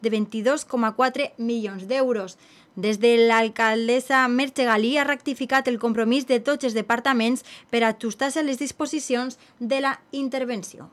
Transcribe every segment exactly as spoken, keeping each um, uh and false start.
de veintidós coma quatre milions d'euros. Des de l'alcaldessa Merche Galí ha rectificat el compromís de tots els departaments per ajustar-se a les disposicions de la intervenció.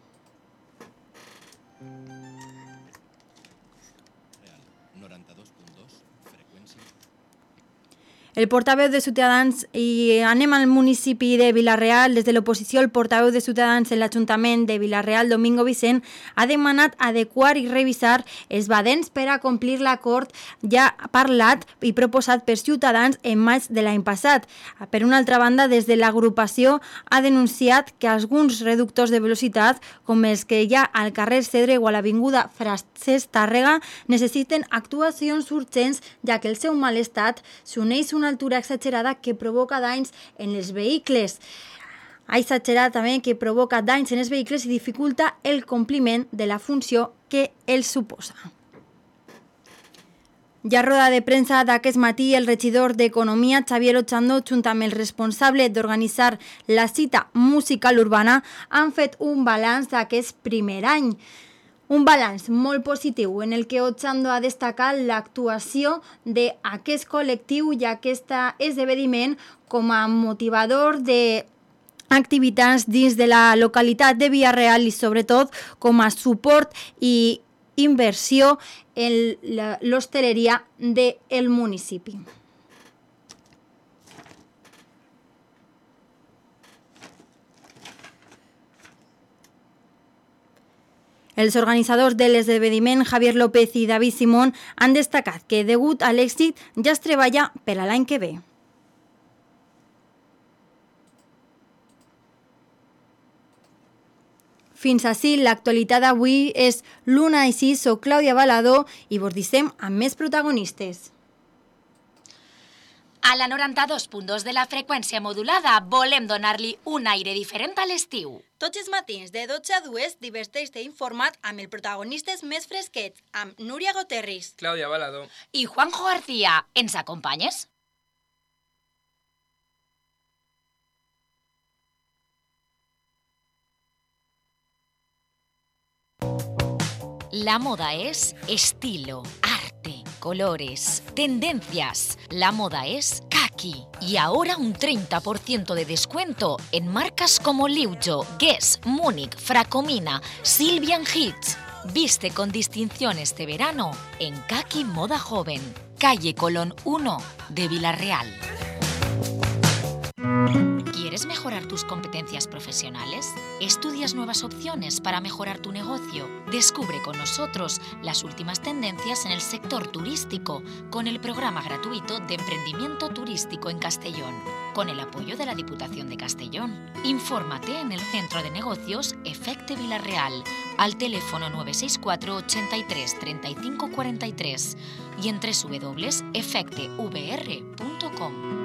El portaveu de Ciutadans, i anem al municipi de Vila-real, des de l'oposició el portaveu de Ciutadans en l'Ajuntament de Vila-real, Domingo Vicent, ha demanat adequar i revisar els badens per a complir l'acord ja parlat i proposat per Ciutadans en maig de l'any passat. Per una altra banda, des de l'agrupació ha denunciat que alguns reductors de velocitat, com els que hi ha al carrer Cedre o a l'avinguda Francesc Tàrrega, necessiten actuacions urgents, ja que el seu mal estat s'uneix una altura exagerada que provoca danys en els vehicles. Ha exagerat també que provoca danys en els vehicles i dificulta el compliment de la funció que els suposa. Ja a roda de premsa d'aquest matí, el regidor d'Economia, Xavier Ochando, junt amb el responsable d'organitzar la cita musical urbana, han fet un balanç d'aquest primer any. Un balanç molt positiu en el que Ochando ha destacat l'actuació d'aquest col·lectiu i aquest esdeveniment com a motivador d'activitats dins de la localitat de Vila-real i sobretot com a suport i inversió en l'hostaleria del municipi. Els organitzadors de l'esdeveniment, Javier López i David Simón, han destacat que, degut a l'èxit, ja es treballa per a l'any que ve. Fins ací, l'actualitat d'avui és l'una i sis, soc Clàudia Baladó i vos deixem amb més protagonistes. A la noranta-dos punt dos de la freqüència modulada volem donar-li un aire diferent a l'estiu. Tots els matins de dotze a dues diverteix-te informat amb els protagonistes més fresquets, amb Núria Goterris, Clàudia Baladó i Juanjo García. Ens acompanyes? La moda es estilo, arte, colores, tendencias. La moda es Kaki. Y ahora un treinta por ciento de descuento en marcas como Liujo, Guess, Múnich, Fracomina, Sylvian Hitch. Viste con distinción este verano en Kaki Moda Joven, calle Colón uno de Vila-real. ¿Quieres mejorar tus competencias profesionales? ¿Estudias nuevas opciones para mejorar tu negocio? Descubre con nosotros las últimas tendencias en el sector turístico con el programa gratuito de emprendimiento turístico en Castellón, con el apoyo de la Diputación de Castellón. Infórmate en el Centro de Negocios Efecte Vila-real al teléfono nueve seis cuatro ochenta y tres treinta y cinco cuarenta y tres y en doble u doble u doble u punto efecte v r punto com.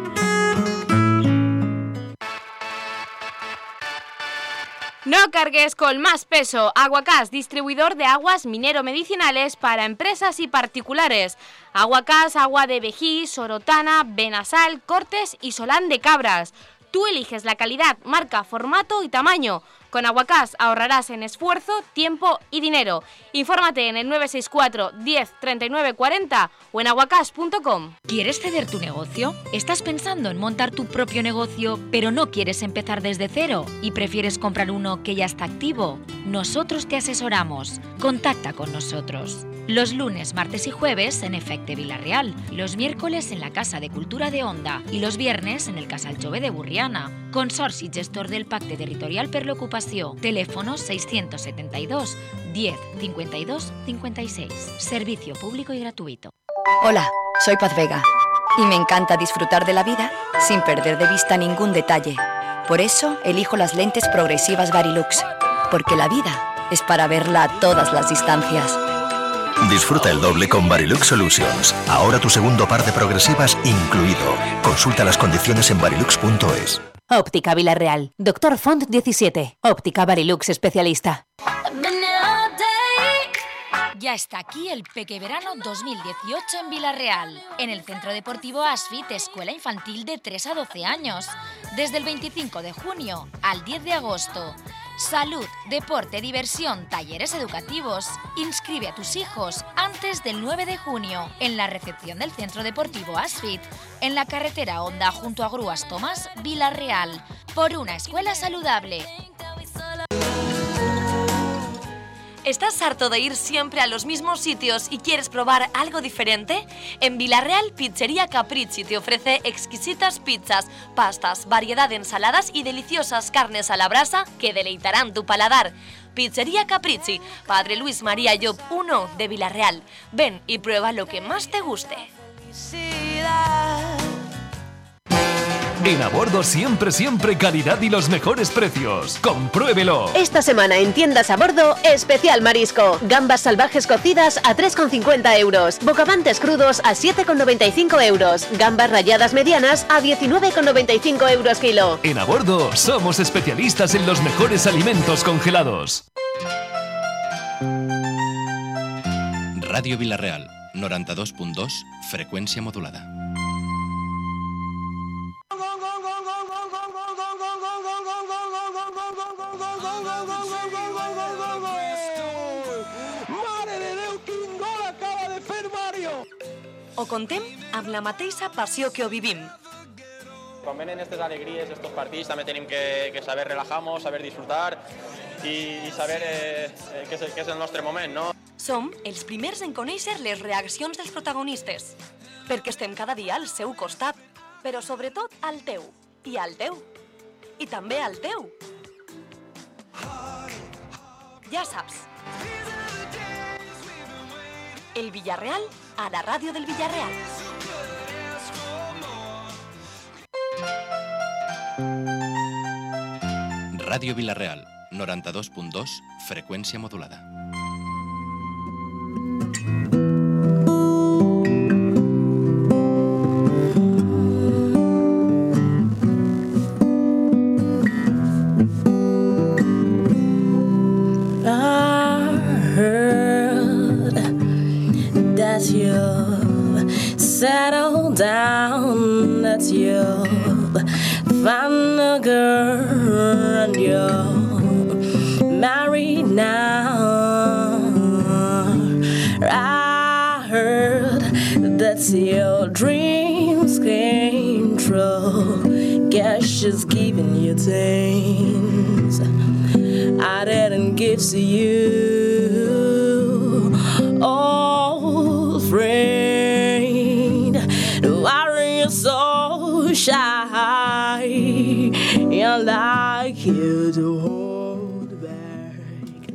No cargues con más peso. Aguacás, distribuidor de aguas minero-medicinales para empresas y particulares. Aguacás, agua de Vejí, Sorotana, Benasal, Cortes y Solán de Cabras. Tú eliges la calidad, marca, formato y tamaño. Con Aguacás ahorrarás en esfuerzo, tiempo y dinero. Infórmate en el nueve seis cuatro diez treinta y nueve cuarenta o en aguacás punto com. ¿Quieres ceder tu negocio? ¿Estás pensando en montar tu propio negocio, pero no quieres empezar desde cero y prefieres comprar uno que ya está activo? Nosotros te asesoramos. Contacta con nosotros. Los lunes, martes y jueves en Efecte Vila-real, los miércoles en la Casa de Cultura de Onda y los viernes en el Casal Jove de Burriana. Consorci gestor del Pacte Territorial per l'Ocupació. Teléfono seiscientos setenta y dos diez cincuenta y dos cincuenta y seis. Servicio público y gratuito. Hola, soy Paz Vega y me encanta disfrutar de la vida sin perder de vista ningún detalle. Por eso elijo las lentes progresivas Varilux, porque la vida es para verla a todas las distancias. Disfruta el doble con Varilux Solutions. Ahora tu segundo par de progresivas incluido. Consulta las condiciones en varilux punto es. Óptica Vila-real. Doctor Font diecisiete. Óptica Varilux especialista. Ya está aquí el Pequeverano dos mil dieciocho en Vila-real, en el Centro Deportivo Asfit, escuela infantil de tres a doce años, desde el veinticinco de junio al diez de agosto. Salud, deporte, diversión, talleres educativos. Inscribe a tus hijos antes del nueve de junio en la recepción del Centro Deportivo Asfit, en la carretera Honda junto a Grúas Tomás, Vila-real, por una escuela saludable. ¿Estás harto de ir siempre a los mismos sitios y quieres probar algo diferente? En Vila-real, Pizzería Capricci te ofrece exquisitas pizzas, pastas, variedad de ensaladas y deliciosas carnes a la brasa que deleitarán tu paladar. Pizzería Capricci, Padre Luis María Llop uno de Vila-real. Ven y prueba lo que más te guste. En A Bordo siempre, siempre calidad y los mejores precios. ¡Compruébelo! Esta semana en Tiendas A Bordo, especial marisco. Gambas salvajes cocidas a tres con cincuenta euros. Bocavantes crudos a siete con noventa y cinco euros. Gambas ralladas medianas a diecinueve con noventa y cinco euros kilo. En A Bordo somos especialistas en los mejores alimentos congelados. Radio Vila-real, noranta-dos punt dos, freqüència modulada. Ho contem amb la mateixa passió que ho vivim. Quan venen aquestes alegries, estos partits, també tenim que, que saber relajar-nos, saber disfrutar i, i saber eh, què, és, què és el nostre moment, no? Som els primers en conèixer les reaccions dels protagonistes, perquè estem cada dia al seu costat, però sobretot al teu, i al teu, i també al teu. Ja saps. El Villarreal a la ràdio del Villarreal. Ràdio Vila-real, noranta-dos punt dos, freqüència modulada. Settle down, that's you. Find a girl and you're married now. I heard that your dreams came true. Guess she's giving you things I didn't give to you. Old friend, so shy, and like you to hold back.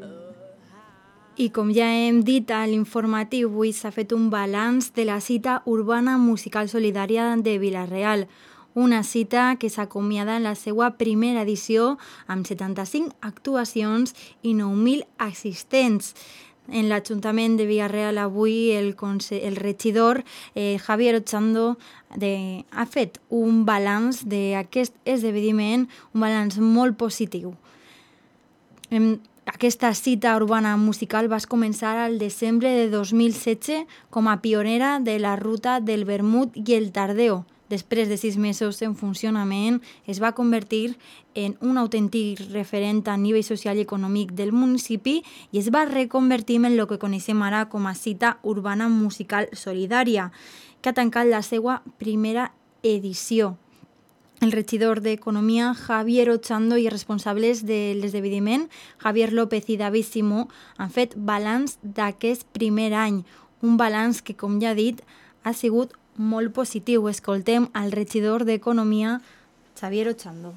I com ja hem dit a l'informatiu, avui s'ha fet un balanç de la cita urbana musical solidària de Vila-real, una cita que s'acomiada en la seva primera edició amb setanta-cinc actuacions i nou mil assistents. En l'Ajuntament de Vila-real avui el, el regidor eh, Javier Ochando de, ha fet un balanç d'aquest esdeveniment, un balanç molt positiu. En, aquesta cita urbana musical va començar al desembre de dos mil setze com a pionera de la ruta del vermut i el tardeo. Després de sis mesos en funcionament, es va convertir en un autèntic referent a nivell social i econòmic del municipi i es va reconvertir en el que coneixem ara com a cita urbana musical solidària, que ha tancat la seva primera edició. El regidor d'Economia, Javier Ochando, i responsables de l'esdeveniment, Javier López i David Simó, han fet balanç d'aquest primer any. Un balanç que, com ja he dit, ha sigut molt positiu. Escoltem al regidor d'Economia, Javier Ochando.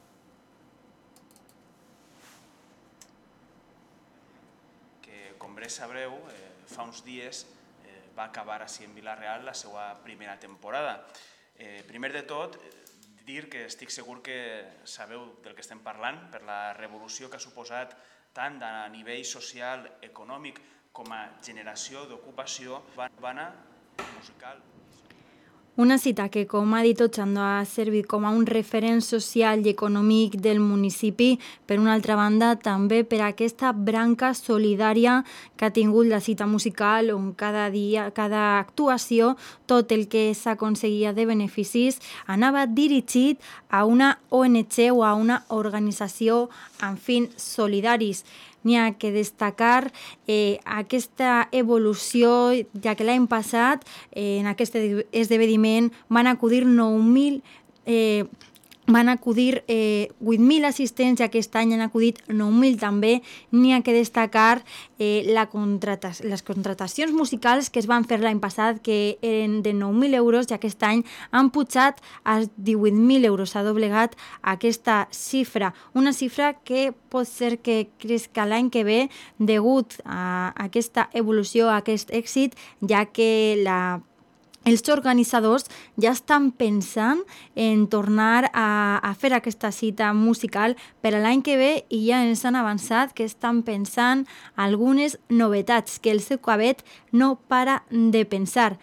Que, com bé sabreu, eh, fa uns dies eh, va acabar així en Vila-real la seva primera temporada. Eh, primer de tot, dir que estic segur que sabeu del que estem parlant per la revolució que ha suposat tant a nivell social, econòmic, com a generació d'ocupació urbana musical. Una cita que, com ha dit Ochando, ha servit com a un referent social i econòmic del municipi, per una altra banda també per aquesta branca solidària que ha tingut la cita musical, on cada dia, cada actuació, tot el que s'aconseguia de beneficis anava dirigit a una O N G o a una organització amb fins solidaris. N'hi ha que destacar eh, aquesta evolució, ja que l'any passat eh, en aquest esdeveniment van acudir nou mil eh, van acudir eh, vuit mil assistents i aquest any han acudit nou mil també. N'hi ha que destacar eh, la contrata les contratacions musicals que es van fer l'any passat, que eren de nou mil euros, i aquest any han pujat a divuit mil euros. S'ha doblegat aquesta xifra, una xifra que pot ser que creixi l'any que ve degut a aquesta evolució, a aquest èxit, ja que la els organitzadors ja estan pensant en tornar a, a fer aquesta cita musical per a l'any que ve, i ja ens han avançat que estan pensant algunes novetats que el seu cabet no para de pensar.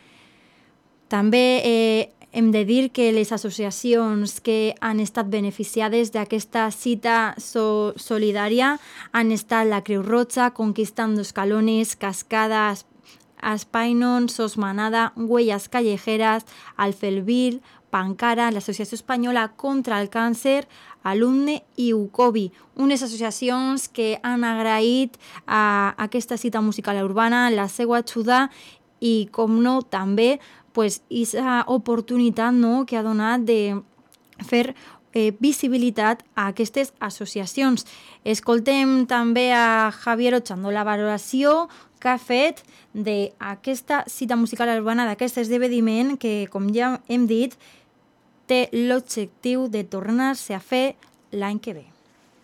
També eh, hem de dir que les associacions que han estat beneficiades d'aquesta cita so solidària han estat la Creu Roja, Conquistando Escalones, Cascadas, Spainon, Sos Manada, Huellas Callejeras, Alfelville, Pancara, l'Associació Espanyola contra el Càncer, Alumne i Ucobi, unes associacions que han agraït a aquesta cita musical urbana la seva ajuda i, com no, també pues, aquesta oportunitat no, que ha donat de fer eh, visibilitat a aquestes associacions. Escoltem també a Javier Ochando la valoració que ha fet d'aquesta cita musical urbana, d'aquest esdeveniment que, com ja hem dit, té l'objectiu de tornar-se a fer l'any que ve.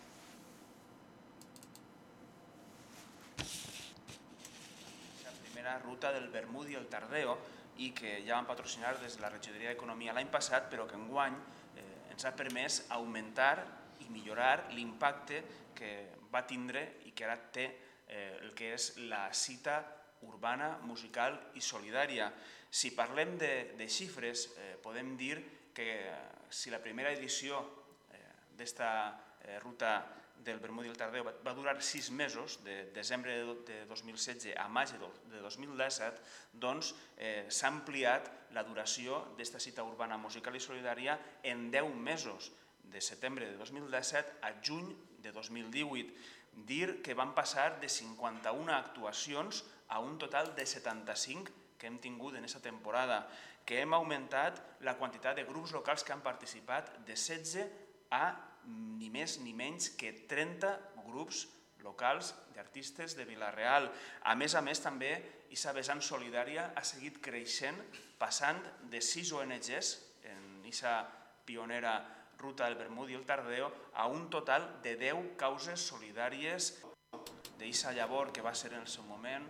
La primera ruta del Bermudi i el Tardeo, i que ja van patrocinar des de la Regidoria d'Economia l'any passat, però que enguany eh, ens ha permès augmentar i millorar l'impacte que va tindre i que ara té Eh, el que és la cita urbana, musical i solidària. Si parlem de, de xifres, eh, podem dir que eh, si la primera edició eh, d'esta eh, ruta del Bermudi i el Tardeo va, va durar sis mesos, de desembre de, de dos mil setze a maig de, de dos mil disset, doncs eh, s'ha ampliat la duració d'esta cita urbana, musical i solidària en deu mesos, de setembre de dos mil disset a juny de dos mil divuit. Dir que van passar de cinquanta-una actuacions a un total de setanta-cinc que hem tingut en aquesta temporada, que hem augmentat la quantitat de grups locals que han participat de setze a ni més ni menys que trenta grups locals d'artistes de Vila-real. A més a més, també, aquesta vessant solidària ha seguit creixent, passant de sis O N Ges en aquesta pionera ruta del Bermudi i el Tardeo a un total de deu causes solidàries d'eixa llavor que va ser en el seu moment.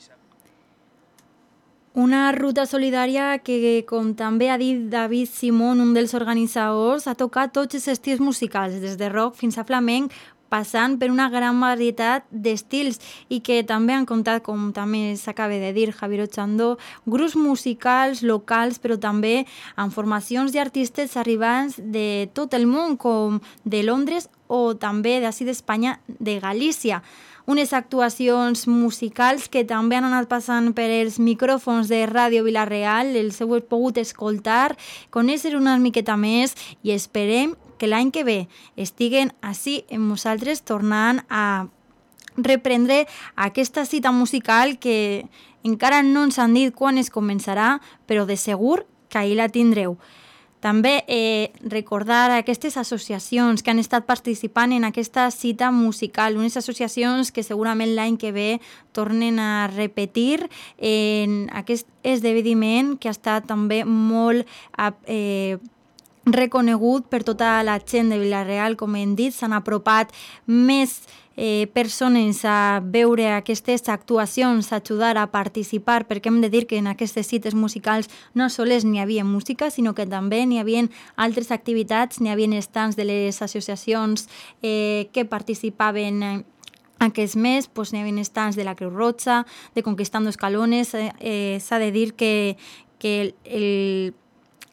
Una ruta solidària que, com també ha dit David Simón, un dels organitzadors, ha tocat tots els estils musicals, des de rock fins a flamenc, passant per una gran varietat d'estils, i que també han comptat, com també s'acaba de dir Javier Ochando, grups musicals locals, però també amb formacions d'artistes arribants de tot el món, com de Londres o també d'ací d'Espanya, de Galícia. Unes actuacions musicals que també han anat passant per els micròfons de Ràdio Vila-real, els heu pogut escoltar, conèixer una miqueta més, i esperem que l'any que ve estiguen així amb nosaltres tornant a reprendre aquesta cita musical que encara no ens han dit quan es començarà, però de segur que ahir la tindreu. També eh, recordar aquestes associacions que han estat participant en aquesta cita musical, unes associacions que segurament l'any que ve tornen a repetir en aquest esdeveniment que ha estat també molt eh, reconegut per tota la gent de Vila-real. Com hem dit, s'han apropat més eh, persones a veure aquestes actuacions, a ajudar a participar, perquè hem de dir que en aquestes cites musicals no sols n'hi havia música, sinó que també n'hi havia altres activitats, n'hi havia estants de les associacions eh, que participaven aquest mes, doncs n'hi havia estants de la Creu Roja, de Conquistando Escalones. Eh, eh, s'ha de dir que, que el, el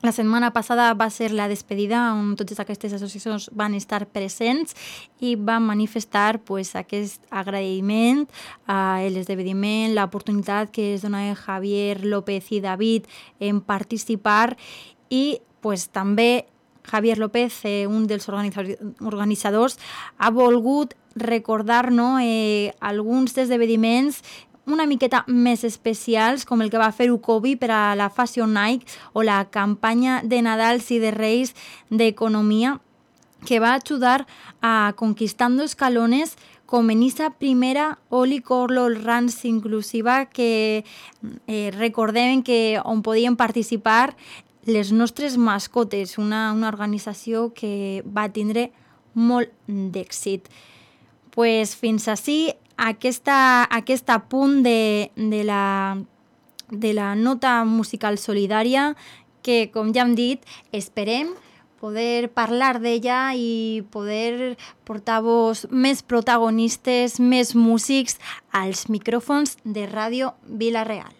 La setmana passada va ser la despedida on totes aquestes associacions van estar presents i van manifestar pues, aquest agraïment a l'esdeveniment, l'oportunitat que es dona a Javier López i David en participar i pues, també Javier López, eh, un dels organitzadors, ha volgut recordar no, eh, alguns esdeveniments una miqueta més especials, com el que va fer Ucobi per a la Fashion Night o la campanya de Nadals i de Reis d'Economia, que va ajudar a Conquistando Escalones com en esa primera Oli Corlol Rans inclusiva que eh, recordem que on podien participar les nostres mascotes, una, una organització que va tindre molt d'èxit. Pues fins així Aquesta, aquest punt de, de, la, de la nota musical solidària que, com ja hem dit, esperem poder parlar d'ella i poder portar-vos més protagonistes, més músics als micrófonos de Radio Vila Real.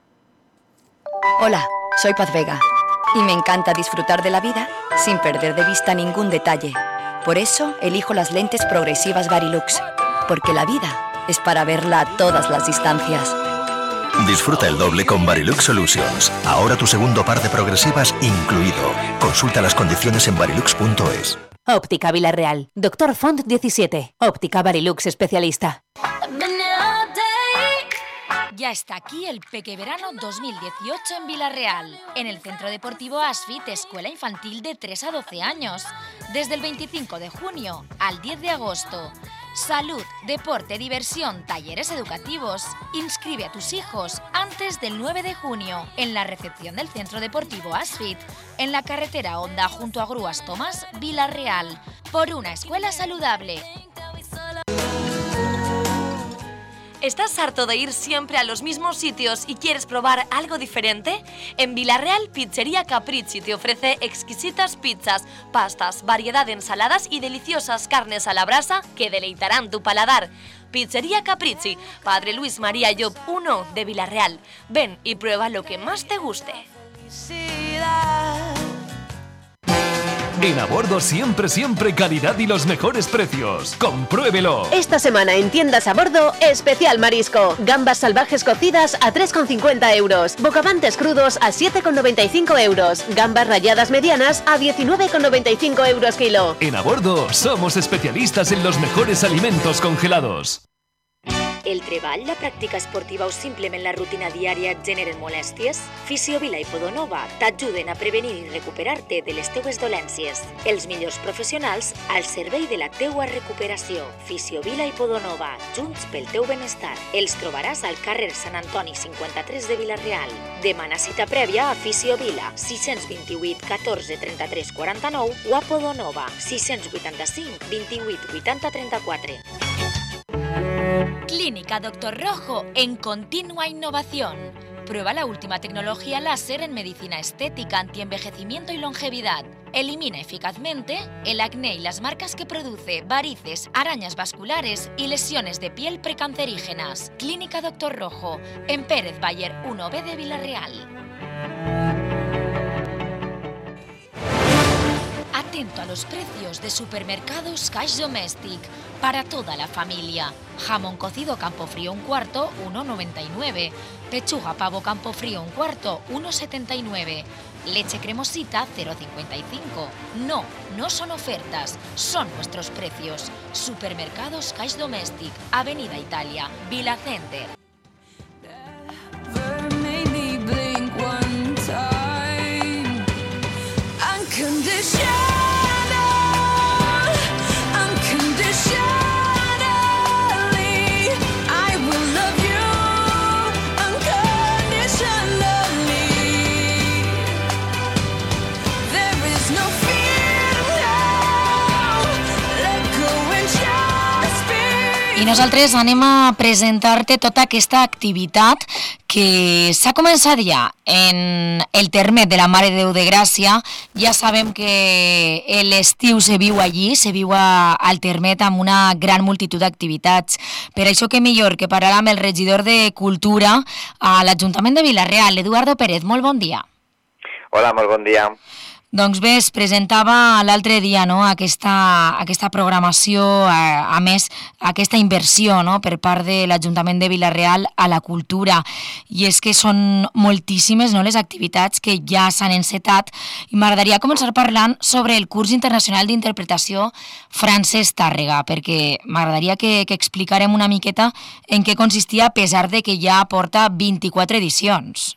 Hola, soy Paz Vega y me encanta disfrutar de la vida sin perder de vista ningún detalle. Por eso elijo las lentes progresivas Varilux, porque la vida es para verla a todas las distancias. Disfruta el doble con Varilux Solutions. Ahora tu segundo par de progresivas incluido. Consulta las condiciones en varilux punto es. Óptica Villarreal. Doctor Font diecisiete. Óptica Varilux especialista. Ya está aquí el Pequeverano dos mil dieciocho en Villarreal, en el Centro Deportivo Asfit, escuela infantil de tres a doce años, desde el veinticinco de junio al diez de agosto. Salud, deporte, diversión, talleres educativos. Inscribe a tus hijos antes del nueve de junio en la recepción del Centro Deportivo Asfit, en la carretera Honda junto a Grúas Tomás, Villarreal, por una escuela saludable. ¿Estás harto de ir siempre a los mismos sitios y quieres probar algo diferente? En Villarreal, Pizzería Capricci te ofrece exquisitas pizzas, pastas, variedad de ensaladas y deliciosas carnes a la brasa que deleitarán tu paladar. Pizzería Capricci, Padre Luis María Job uno de Villarreal. Ven y prueba lo que más te guste. En A Bordo siempre, siempre calidad y los mejores precios. ¡Compruébelo! Esta semana en Tiendas A Bordo, especial marisco. Gambas salvajes cocidas a tres con cincuenta euros. Bocavantes crudos a siete con noventa y cinco euros. Gambas ralladas medianas a diecinueve con noventa y cinco euros kilo. En A Bordo somos especialistas en los mejores alimentos congelados. El treball, la pràctica esportiva o simplement la rutina diària et generen molèsties? Fisiovila i Podonova t'ajuden a prevenir i recuperar-te de les teues dolències. Els millors professionals al servei de la teua recuperació. Fisiovila i Podonova, junts pel teu benestar. Els trobaràs al carrer Sant Antoni cinquanta-tres de Vila-real. Demana cita prèvia a Fisiovila, sis dos vuit, catorze, trenta-tres, quaranta-nou o a Podonova, sis vuitanta-cinc, vint-i-vuit, vuitanta, trenta-quatre. Clínica Doctor Rojo en continua innovación. Prueba la última tecnología láser en medicina estética, antienvejecimiento y longevidad. Elimina eficazmente el acné y las marcas que produce, varices, arañas vasculares y lesiones de piel precancerígenas. Clínica Doctor Rojo en Pérez Bayer uno B de Villarreal. Atento a los precios de Supermercados Cash Domestic para toda la familia. Jamón cocido Campofrío un cuarto, uno noventa y nueve. Pechuga pavo Campofrío un cuarto, uno setenta y nueve. Leche cremosita, cero cincuenta y cinco. No, no son ofertas, son nuestros precios. Supermercados Cash Domestic, Avenida Italia, Vila Center. I nosaltres anem a presentar-te tota aquesta activitat que s'ha començat ja en el terme de la Mare de Déu de Gràcia. Ja sabem que l'estiu se viu allí, se viu al termet amb una gran multitud d'activitats. Per això que millor que parlar amb el regidor de Cultura a l'Ajuntament de Vila-real, Eduardo Pérez. Molt bon dia. Hola, molt bon dia. Doncs bé, es presentava l'altre dia, no?, aquesta, aquesta programació, a, a més, aquesta inversió, no?, per part de l'Ajuntament de Vila-real a la cultura. I és que són moltíssimes, no?, les activitats que ja s'han encetat. I m'agradaria començar parlant sobre el curs internacional d'interpretació Francesc Tàrrega, perquè m'agradaria que, que explicarem una miqueta en què consistia, a pesar de que ja porta vint-i-quatre edicions.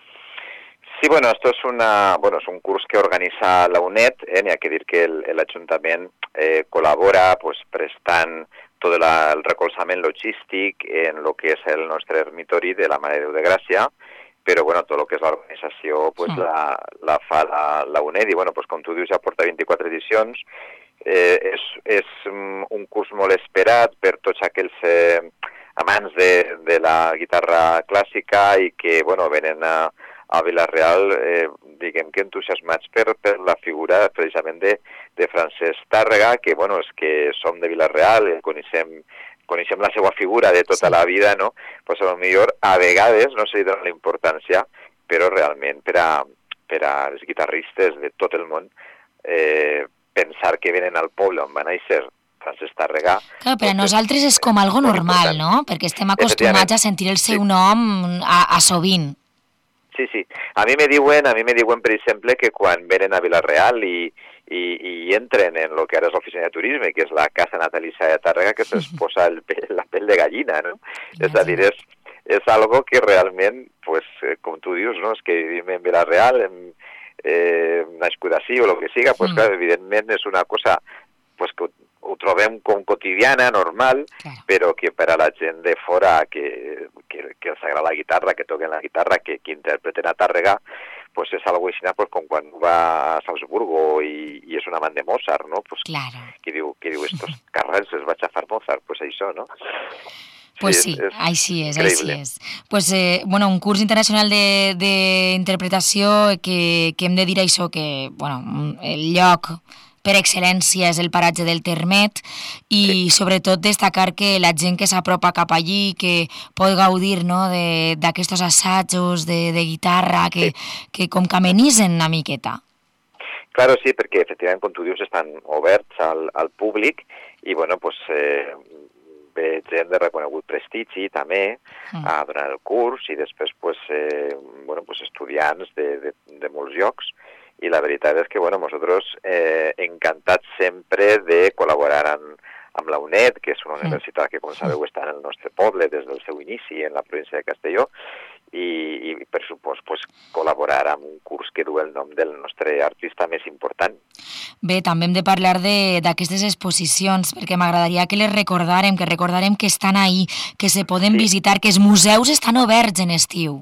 Sí, bueno, esto es una, bueno, es un curso que organiza la UNED, eh, ni hay que decir que el, el Ayuntamiento eh, colabora, pues, prestant todo la, el recolzament logístic en lo que és el nostre ermitori de la Mare de Déu de Gràcia, però, bueno, tot el que és l'organització, pues, sí. la, la fa la, la UNED, i, bueno, pues, com tu dius, ja porta vint-i-quatre edicions. Eh, és, és un curs molt esperat per tots aquells eh, amants de, de la guitarra clàssica i que, bueno, venen a a Vila-real, eh, diguem que entusiasmats per, per la figura precisament de, de Francesc Tàrrega, que, bueno, és que som de Vila-real, eh, coneixem, coneixem la seva figura de tota sí. la vida, no? Pues a lo millor a vegades no se li dona la importància, però realment per a, per a els guitarristes de tot el món, eh, pensar que venen al poble on va néixer Francesc Tàrrega... Clar, però a nosaltres és com algo normal, no? Perquè estem acostumats a sentir el seu sí. nom a, a sovint. Sí, sí. A mi me diuen, a mi me diuen, per exemple, que quan venen a Vila-real i, i, i entren en lo que ara és l'oficina de turisme, que és la casa natalissa de Tàrrega, que se'ls posa el pell, la pell de gallina, no? És a dir, és, és algo que realment, pues, com tu dius, no? És que vivim en Vila-real, en, eh, nascut així o el que siga, pues, clar, evidentment és una cosa pues, que ho trobem com quotidiana, normal, claro. però que per a la gent de fora que, que, que els agrada la guitarra, que toquen la guitarra, que, que interpreten a Tàrrega, pues és algo així, pues, com quan va a Salzburgo i, i és un amant de Mozart, no? Pues, claro. que diu, que diu, estos carrers els va a xafar Mozart, pues això, no? Pues sí, sí així és, així és. Pues, eh, bueno, un curs internacional d'interpretació que, que hem de dir això, que, bueno, el lloc per excel·lència és el paratge del Termet i sí. sobretot destacar que la gent que s'apropa cap allí, que pot gaudir, no, d'aquests assajos de, de guitarra, que, sí. que com que amenitzen una miqueta. Claro, sí, perquè efectivament, com tu dius, estan oberts al, al públic i, bueno, pues, eh, ve gent de reconegut prestigi també mm. a donar el curs i després, pues, eh, bueno, pues, estudiants de, de, de molts llocs. I la veritat és que, bueno, nosaltres eh, encantats sempre de col·laborar amb, amb la UNED, que és una universitat que, com sabeu, està en el nostre poble des del seu inici en la província de Castelló, i, i per supost, pues, col·laborar amb un curs que du el nom del nostre artista més important. Bé, també hem de parlar d'aquestes exposicions, perquè m'agradaria que les recordarem, que recordarem que estan ahí, que se poden sí. visitar, que els museus estan oberts en estiu.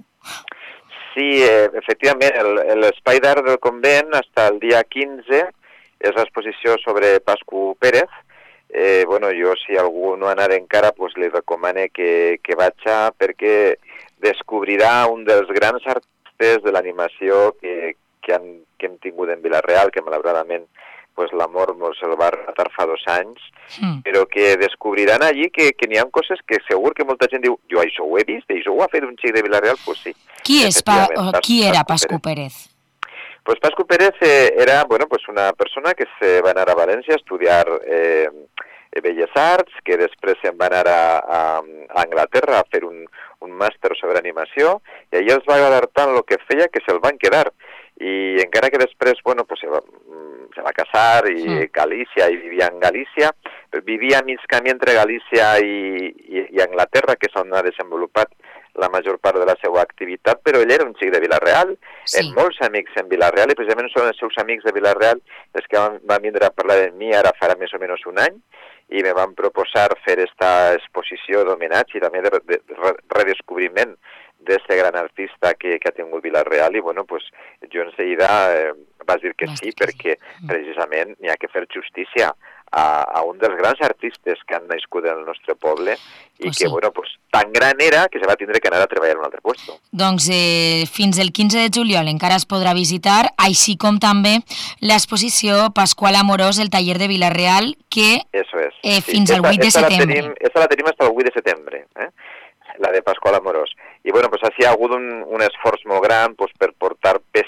Sí, eh, efectivament, l'espai d'art del convent, fins el dia quinze, és l'exposició sobre Pascu Pérez. Eh, bueno, jo, si algú no ha anat encara, pues, li recomane que, que vagi, perquè descobrirà un dels grans artistes de l'animació que, que, han, que hem tingut en Vila-real, que malauradament pues, la mort mos el va relatar fa dos anys, mm. però que descobriran allí que, que n'hi ha coses que segur que molta gent diu, jo això ho he vist, i això ho ha fet un xic de Vila-real, pues sí. Qui, és pa, qui era Pascu Pérez? Pues Pascu Pérez eh, era, bueno, pues una persona que se va anar a València a estudiar eh, Belles Arts, que després se'n va anar a, a, a Anglaterra a fer un, un màster sobre animació, i allà els va agradar tant el que feia que se'l van quedar. I encara que després, bueno, pues se va, se va casar i sí. Galícia, i vivia en Galícia, vivia a mig camí entre Galícia i, i, i Anglaterra, que és on ha desenvolupat la major part de la seva activitat, però ell era un xic de Vila-real, sí. en molts amics en Vila-real, i precisament són els seus amics de Vila-real els que van, van vindre a parlar de mi ara farà més o menys un any, i me van proposar fer esta exposició d'homenatge i també de, de, de redescobriment d'aquest gran artista que, que ha tingut Vila-real, i bueno, pues, jo en seguida eh, vas dir que sí, perquè precisament n'hi ha que fer justícia a, a un dels grans artistes que han nascut en el nostre poble i pues que, sí. bueno, pues, tan gran era que se va tindre que anar a treballar en un altre puesto. Doncs eh, fins el quinze de juliol encara es podrà visitar, així com també l'exposició Pasqual Amorós, el taller de Vila-real, que Eso es. eh, sí. fins esta, al vuit de setembre. Aquesta la tenim fins al vuit de setembre, eh? la de Pasqual Amorós. I bueno, pues, així ha hagut un, un esforç molt gran pues, per portar peces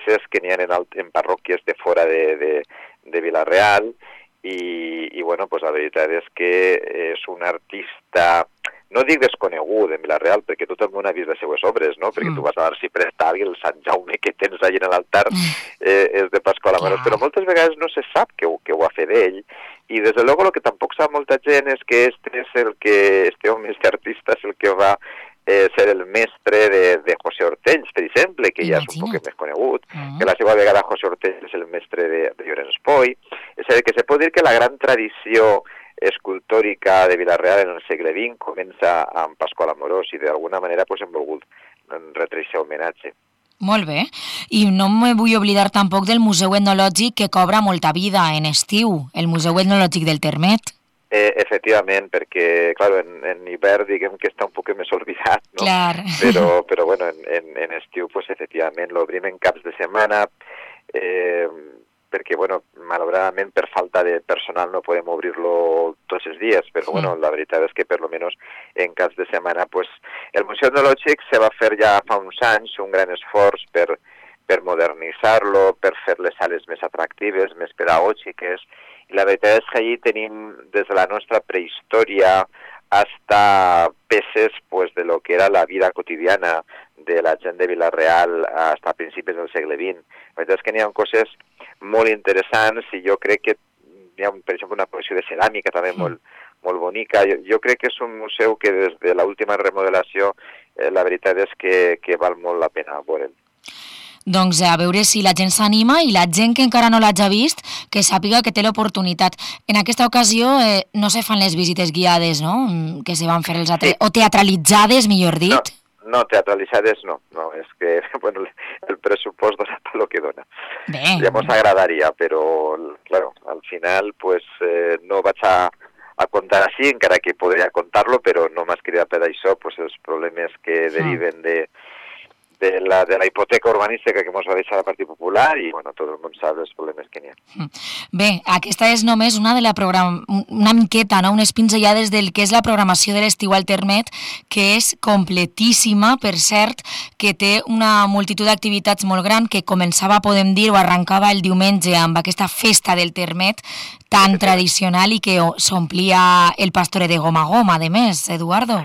peces que n'hi ha en, en parròquies de fora de, de, de Vila-real, i, i bueno, pues la veritat és que és un artista, no dic desconegut en Vila-real, perquè tot el món ha vist les seues obres, no? Perquè mm. tu vas a l'Arcipresta i el Sant Jaume que tens allà en l'altar eh, és de Pasqual Amorós, però moltes vegades no se sap que, que ho ha fet ell, i des de luego el que tampoc sap molta gent és que este és el que, este home, este artista és el que va eh, ser el mestre de, de José Ortells, per exemple, que ja és un poc més conegut, uh-huh. que la seva vegada José Ortells és el mestre de, de Llorenç Poi, és a dir, que se pot dir que la gran tradició escultòrica de Vila-real en el segle vint comença amb Pasqual Amorós i d'alguna manera pues, hem volgut retre aquest homenatge. Molt bé. I no me vull oblidar tampoc del Museu Etnològic que cobra molta vida en estiu, el Museu Etnològic del Termet. Eh, efectivament, perquè, clar, en, en hivern diguem que està un poc més oblidat, no? Clar. Però, però bueno, en, en, en estiu, pues, efectivament, l'obrim en caps de setmana, eh, perquè, bueno, malauradament per falta de personal no podem obrir-lo tots els dies, però, bueno, la veritat és que per lo menos en caps de setmana, pues, el Museu Etnològic se va fer ja fa uns anys un gran esforç per, per modernitzar-lo, per fer les sales més atractives, més pedagògiques, i la veritat és que allí tenim des de la nostra prehistòria hasta peces pues, de lo que era la vida quotidiana de la gent de Vila-real hasta principis del segle vint. La veritat és que n'hi ha coses molt interessants i jo crec que hi ha, per exemple, una col·lecció de ceràmica també sí. molt, molt bonica. Jo, jo crec que és un museu que des de l'última remodelació eh, la veritat és que, que val molt la pena veure'l. Doncs a veure si la gent s'anima i la gent que encara no l'hagi vist, que sàpiga que té l'oportunitat. En aquesta ocasió eh, no se fan les visites guiades, no? Que se van fer els atre... sí. o teatralitzades, millor dit. No, no, teatralitzades no. No, és que bueno, el pressupost dona per lo que dona. Bé. Ja mos agradaria, però claro, al final pues, eh, no vaig a, a contar així, encara que podria contar-lo, però no m'has cridat per això, pues, els problemes que deriven de... de la, de la hipoteca urbanística que ens va deixar el Partit Popular i, bueno, tot el món sap els problemes que n'hi ha. Bé, aquesta és només una de la program... una miqueta, no? Unes pinzellades del que és la programació de l'estiu al Termet, que és completíssima, per cert, que té una multitud d'activitats molt gran, que començava, podem dir, o arrencava el diumenge amb aquesta festa del Termet tan tradicional i que s'omplia el pastore de goma a goma, a més, Eduardo.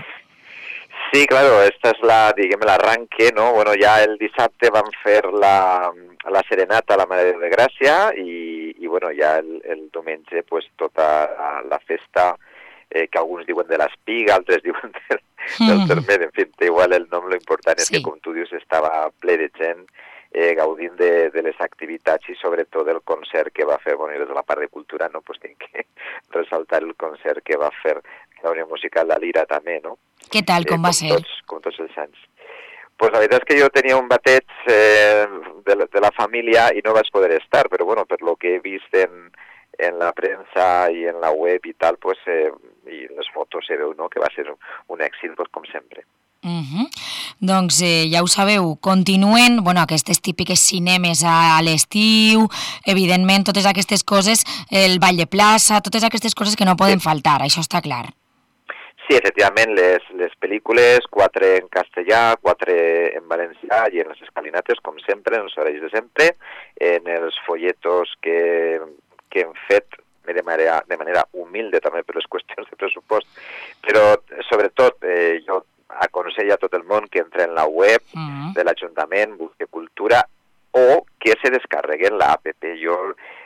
Sí, claro, esta es la, diguem, l'arranque, ¿no? Bueno, ja el dissabte van fer la, la serenata a la Mare de Gràcia i, i bueno, ja el, el diumenge, pues, tota la festa, eh, que alguns diuen de l'Espiga, altres diuen del, del Termet, en fi, igual el nom, lo important és sí. que, com tu dius, estava ple de gent eh, gaudint de, de les activitats i sobretot del concert que va fer, bueno, des de la part de cultura, no, pues tinc que ressaltar el concert que va fer la Unió Musical La Lira també, no? Què tal, com eh, va com ser? Tots, com tots els anys. Pues la veritat és que jo tenia un bateig eh, de, de la família i no vaig poder estar, però bueno, per lo que he vist en, en la premsa i en la web i tal, pues, eh, i les fotos se veu, no?, que va ser un, un èxit, pues, com sempre. Uh-huh. Doncs eh, ja ho sabeu, continuen, bueno, aquestes típiques cinemes a, a l'estiu, evidentment totes aquestes coses, el ball de plaça, totes aquestes coses que no poden sí. faltar, això està clar. Sí, efectivament, les, les pel·lícules, quatre en castellà, quatre en valencià i en les escalinates, com sempre, en els horaris de sempre, en els folletos que, que hem fet de manera, de manera humilde també per les qüestions de pressupost, però sobretot eh, jo aconsello a tot el món que entre en la web uh-huh. de l'Ajuntament, busque cultura, o que se descarreguen la app. Jo,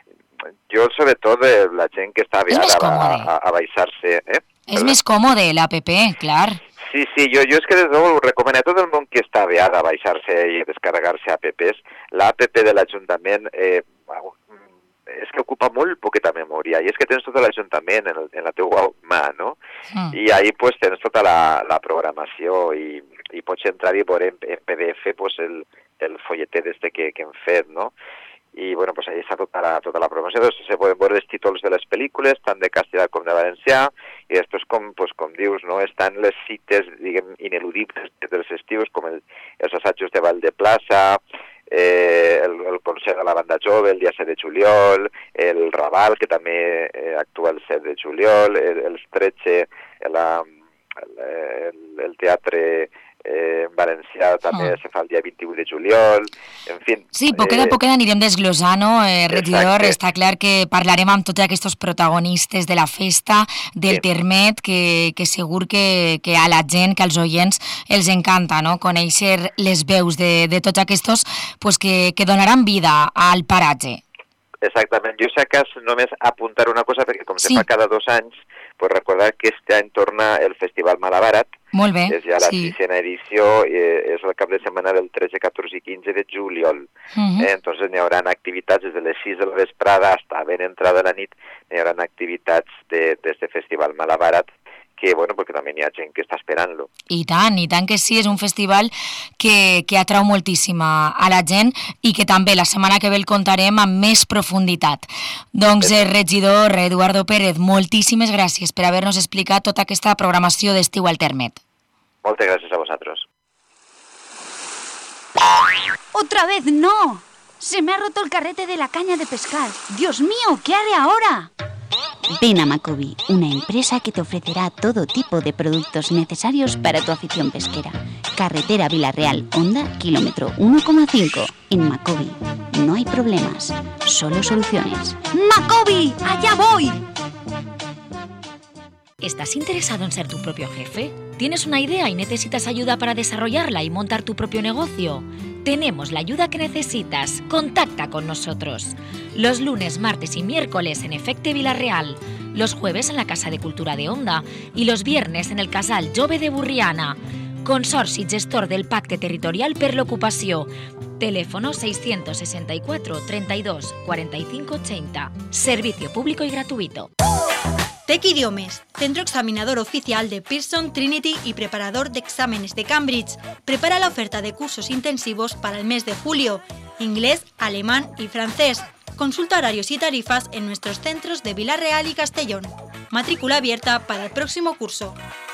jo sobretot, eh, la gent que està aviada a, a, a baixar-se... Eh? És més còmode l'app, clar. Sí, sí, jo, jo és que des de ho recomano a tot el món que està aviada a baixar-se i a descarregar-se apps. L'app de l'Ajuntament eh, és que ocupa molt poqueta memòria i és que tens tot l'Ajuntament en, el, en la teua mà, no? Mm. I ahí pues, tens tota la, la programació i, i pots entrar i veure en, en P D F pues, el, el folletet este que, que hem fet, no? I bueno, pues ahí està tota la, tota la programació, doncs se poden veure els títols de les pel·lícules, tant de castellà com de valencià, i després, com, pues, com dius, no, estan les cites, diguem, ineludibles dels estius, com el, els assajos de Vall de Plaça, eh, el, el concert de la banda jove el dia set de juliol, el Raval, que també eh, actua el set de juliol, el, els tretze, la, el, el teatre eh, en valencià també oh. se fa el dia vint-i-vuit de juliol, en fi... Sí, poquet a poquet anirem desglosant, no, eh, regidor? Exacte. Està clar que parlarem amb tots aquests protagonistes de la festa, del sí. Termet, que, que segur que, que a la gent, que als oients, els encanta, no?, conèixer les veus de, de tots aquests pues, que, que donaran vida al paratge. Exactament. Jo, si acas, només apuntar una cosa, perquè com sí. se fa cada dos anys, pues recordar que este any torna el Festival Malabarat. Molt bé, és ja la sí. sisena edició, eh, és el cap de setmana del tretze, catorze i quinze de juliol. Uh-huh. eh, entonces n'hi haurà activitats des de les sis de la vesprada fins ben entrada la nit, n'hi haurà activitats d'este Festival Malabarat, que, bueno, perquè també hi ha gent que està esperant-lo. I tant, i tant que sí, és un festival que, que atrau moltíssim a, a la gent i que també la setmana que ve el contarem amb més profunditat. Doncs, eh, regidor Eduardo Pérez, moltíssimes gràcies per haver-nos explicat tota aquesta programació d'estiu al Termet. Moltes gràcies a vosaltres. ¡Otra vez no! Se me ha roto el carrete de la caña de pescar. ¡Dios mío! ¿Qué haré ahora? Ven a Macobi, una empresa que te ofrecerá todo tipo de productos necesarios para tu afición pesquera. Carretera Vilarreal, Honda, kilómetro uno coma cinco. En Macobi no hay problemas, solo soluciones. ¡Macobi! ¡Allá voy! ¿Estás interesado en ser tu propio jefe? ¿Tienes una idea y necesitas ayuda para desarrollarla y montar tu propio negocio? Tenemos la ayuda que necesitas. Contacta con nosotros. Los lunes, martes y miércoles en Efecte Vilarreal, los jueves en la Casa de Cultura de Onda y los viernes en el Casal Jove de Burriana. Consorci gestor del Pacte Territorial per l'Ocupació. Teléfono seiscientos sesenta y cuatro, treinta y dos, cuarenta y cinco ochenta. Servicio público y gratuito. Tec Idiomes, centro examinador oficial de Pearson, Trinity y preparador de exámenes de Cambridge. Prepara la oferta de cursos intensivos para el mes de julio. Inglés, alemán y francés. Consulta horarios y tarifas en nuestros centros de Vilarreal y Castellón. Matrícula abierta para el próximo curso.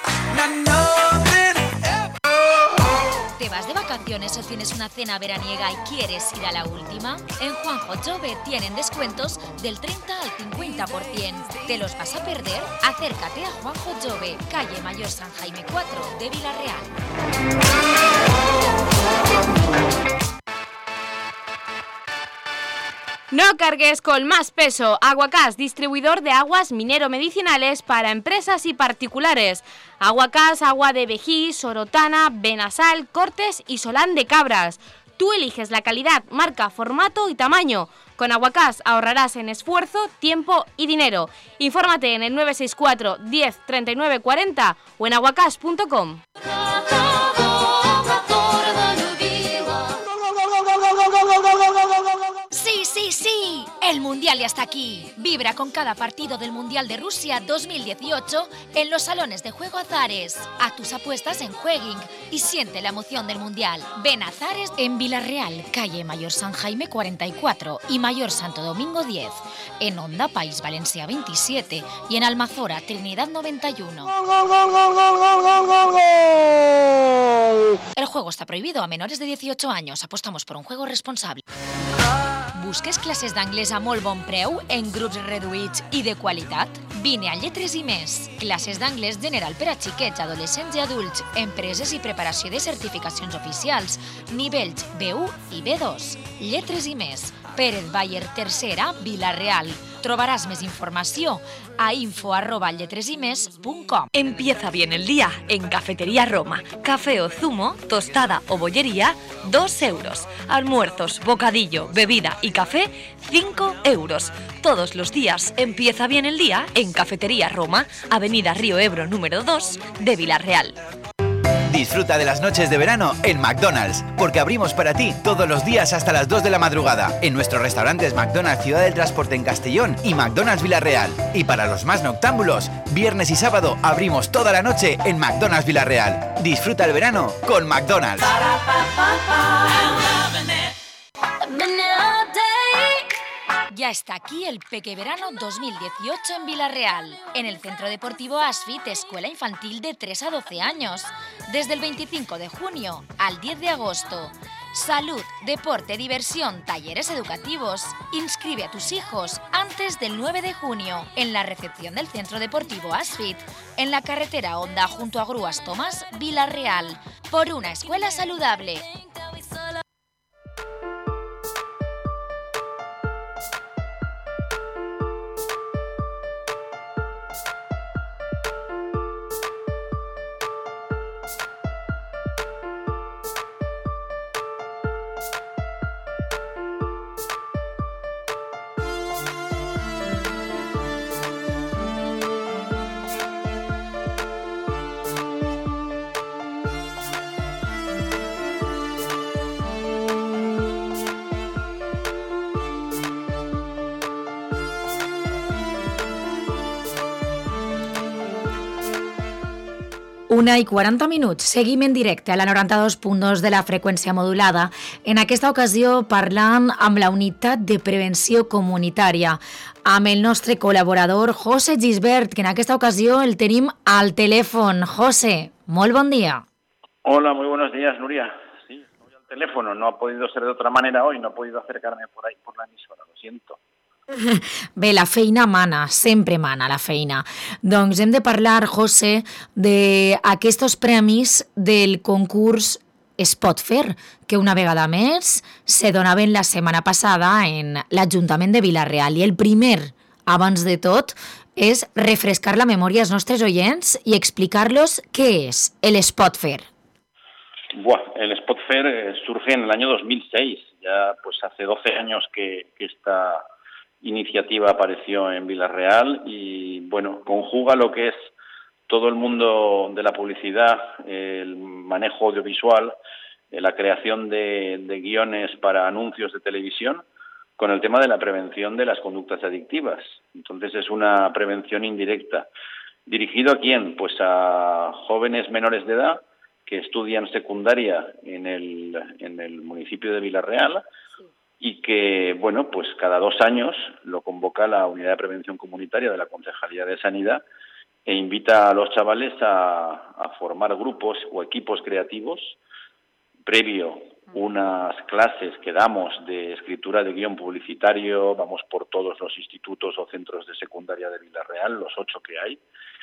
¿Te vas de vacaciones o tienes una cena veraniega y quieres ir a la última? En Juanjo Jove tienen descuentos del treinta al cincuenta por ciento. ¿Te los vas a perder? Acércate a Juanjo Jove, calle Mayor San Jaime cuatro de Vilarreal. No cargues con más peso. Aguacás, distribuidor de aguas minero-medicinales para empresas y particulares. Aguacás, agua de Vejí, Sorotana, Benasal, Cortes y Solán de Cabras. Tú eliges la calidad, marca, formato y tamaño. Con Aguacás ahorrarás en esfuerzo, tiempo y dinero. Infórmate en el nueve seis cuatro, diez, treinta y nueve cuarenta o en aguacás punto com. ¡Sí, sí, sí! El Mundial ya está aquí. Vibra con cada partido del Mundial de Rusia dos mil dieciocho en los salones de juego Azares. Haz tus apuestas en Jueguing y siente la emoción del Mundial. Ven a Azares en Vilarreal, calle Mayor San Jaime cuarenta y cuatro y Mayor Santo Domingo diez. En Onda País Valencia veintisiete y en Almazora Trinidad noventa y uno. El juego está prohibido a menores de dieciocho años. Apostamos por un juego responsable. Busques classes d'anglès a molt bon preu en grups reduïts i de qualitat? Vine a Lletres i Més. Classes d'anglès general per a xiquets, adolescents i adults, empreses i preparació de certificacions oficials, nivells B u i B dos. Lletres i Més. Pérez Bayer Tercera, Vilarreal. Trobarás más información a info arroba lletresimes punto com. Empieza bien el día en Cafetería Roma. Café o zumo, tostada o bollería, dos euros. Almuerzos, bocadillo, bebida y café, cinco euros. Todos los días empieza bien el día en Cafetería Roma, Avenida Río Ebro número dos de Vilarreal. Disfruta de las noches de verano en McDonald's, porque abrimos para ti todos los días hasta las dos de la madrugada en nuestros restaurantes McDonald's Ciudad del Transporte en Castellón y McDonald's Vilarreal. Y para los más noctámbulos, viernes y sábado abrimos toda la noche en McDonald's Vilarreal. Disfruta el verano con McDonald's. Ya está aquí el Pequeverano dos mil dieciocho en Vilarreal, en el Centro Deportivo Asfit, escuela infantil de tres a doce años, desde el veinticinco de junio al diez de agosto. Salud, deporte, diversión, talleres educativos. Inscribe a tus hijos antes del nueve de junio en la recepción del Centro Deportivo Asfit, en la carretera Honda junto a Grúas Tomás, Vila-real. Por una escuela saludable. Una i quaranta minuts. Seguim en directe a la noranta-dos punt dos de la freqüència modulada. En aquesta ocasió parlant amb la unitat de prevenció comunitària, amb el nostre col·laborador José Gisbert, que en aquesta ocasió el tenim al telèfon. José, molt bon dia. Hola, muy buenos días, Nuria. Sí, estoy al teléfono. No ha podido ser de otra manera hoy. No he podido acercarme por ahí, por la emisora. Lo siento. Bé, la feina mana, sempre mana la feina. Doncs hem de parlar, José, d'aquests premis del concurs Es pot fer, que una vegada més se donaven la setmana passada en l'Ajuntament de Vila-real. I el primer, abans de tot, és refrescar la memòria als nostres oients i explicar-los què és el Es pot fer. Buah, el Es pot fer surge en el año dos mil seis. Ya pues hace doce años que, que esta iniciativa apareció en Vila-real y, bueno, conjuga lo que es todo el mundo de la publicidad, el manejo audiovisual, la creación de, de guiones para anuncios de televisión, con el tema de la prevención de las conductas adictivas. Entonces es una prevención indirecta. ¿Dirigido a quién? Pues a jóvenes menores de edad que estudian secundaria en el, en el municipio de Vila-real, y que, bueno, pues cada dos años lo convoca la Unidad de Prevención Comunitaria de la Concejalía de Sanidad e invita a los chavales a, a formar grupos o equipos creativos, previo unas clases que damos de escritura de guión publicitario, vamos por todos los institutos o centros de secundaria de Vila-real, los ocho que hay.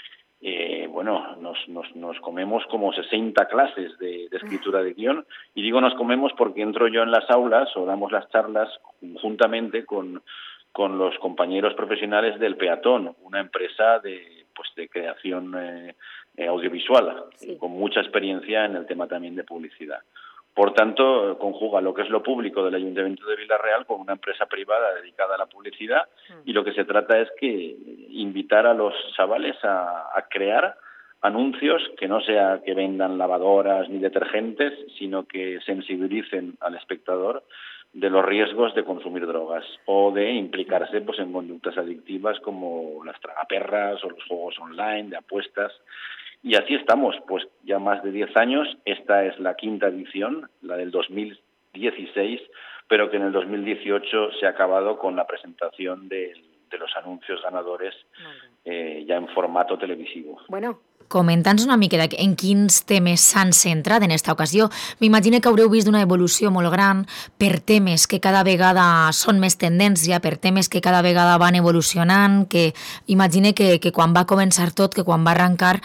Eh, bueno, nos, nos, nos comemos como sesenta clases de, de escritura de guión, y digo nos comemos porque entro yo en las aulas o damos las charlas conjuntamente con, con los compañeros profesionales del Peatón, una empresa de, pues, de creación eh, eh, audiovisual, sí, con mucha experiencia en el tema también de publicidad. Por tanto, conjuga lo que es lo público del Ayuntamiento de Vila-real con una empresa privada dedicada a la publicidad, y lo que se trata es que invitar a los chavales a, a crear anuncios que no sea que vendan lavadoras ni detergentes, sino que sensibilicen al espectador de los riesgos de consumir drogas o de implicarse pues en conductas adictivas como las tragaperras o los juegos online de apuestas. Y así estamos, pues ya más de diez años. Esta es la quinta edición, la del dos mil dieciséis, pero que en el dos mil dieciocho se ha acabado con la presentación de, de los anuncios ganadores eh, ya en formato televisivo. Bueno, comenta'ns una mica en quins temes s'han centrat en esta ocasió. M'imagino que haureu vist una evolució molt gran per temes que cada vegada són més tendència, per temes que cada vegada van evolucionant, que imagine que, que quan va començar tot, que quan va arrencar,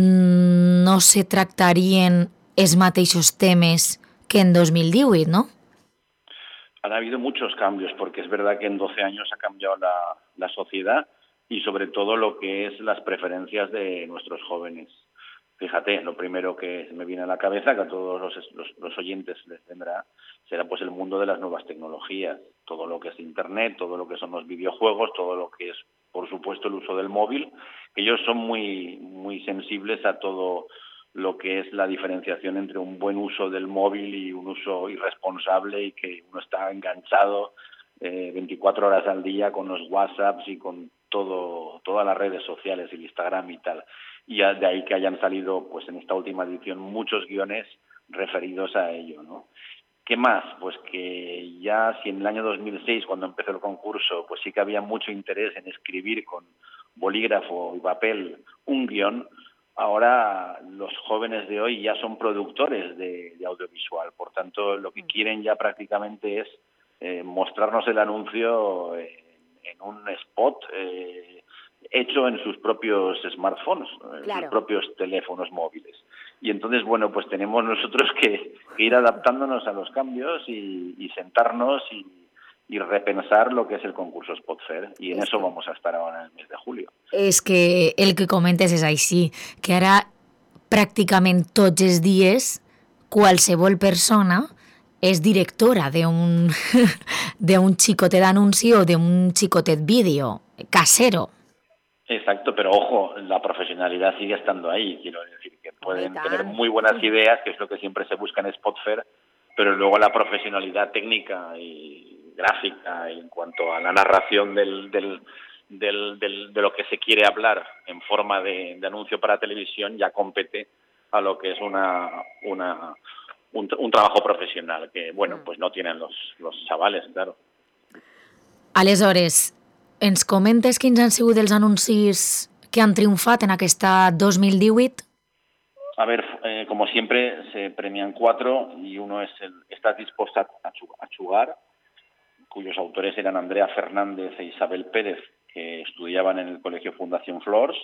no se tractarien els mateixos temes que en dos mil divuit, ¿no? Han habido muchos cambios, porque es verdad que en doce años ha cambiado la, la sociedad y sobre todo lo que es las preferencias de nuestros jóvenes. Fíjate, lo primero que me viene a la cabeza, que a todos los, los, los oyentes les vendrá, será pues el mundo de las nuevas tecnologías, todo lo que es Internet, todo lo que son los videojuegos, todo lo que es, por supuesto, el uso del móvil. Ellos son muy, muy sensibles a todo lo que es la diferenciación entre un buen uso del móvil y un uso irresponsable, y que uno está enganchado eh, veinticuatro horas al día con los WhatsApps y con todo, todas las redes sociales, el Instagram y tal. Y de ahí que hayan salido, pues en esta última edición, muchos guiones referidos a ello, ¿no? ¿Qué más? Pues que ya si en el año dos mil seis, cuando empezó el concurso, pues sí que había mucho interés en escribir con bolígrafo y papel un guión, ahora los jóvenes de hoy ya son productores de, de audiovisual, por tanto lo que quieren ya prácticamente es eh, mostrarnos el anuncio en, en un spot eh, hecho en sus propios smartphones, en Claro. sus propios teléfonos móviles. Y entonces, bueno, pues tenemos nosotros que, que ir adaptándonos a los cambios y, y sentarnos y, y repensar lo que es el concurso Spot Fair. Y en Es eso que- vamos a estar ahora en el mes de julio. És que el que comentes és així, que ara pràcticament tots els dies qualsevol persona és directora d'un d'un xicotet d'anunci o d'un xicotet vídeo casero. Exacto, pero ojo, la profesionalidad sigue estando ahí. Quiero decir que pueden Hombre, tener tant. muy buenas ideas, que es lo que siempre se busca en Spot Fair, pero luego la profesionalidad técnica y gráfica en cuanto a la narración del, del, del, del- de lo que se quiere hablar en forma de, de anuncio para televisión ya compete a lo que es una, una un, un trabajo profesional que, bueno, pues no tienen los, los chavales, claro. Aleshores, ens comentes quins han sigut els anuncis que han triomfat en aquesta dos mil divuit? A ver, eh, como siempre, se premian cuatro y uno es el Estás dispuesta a chu- a chugar, cuyos autores eran Andrea Fernández e Isabel Pérez, que estudiaban en el Colegio Fundación Flors.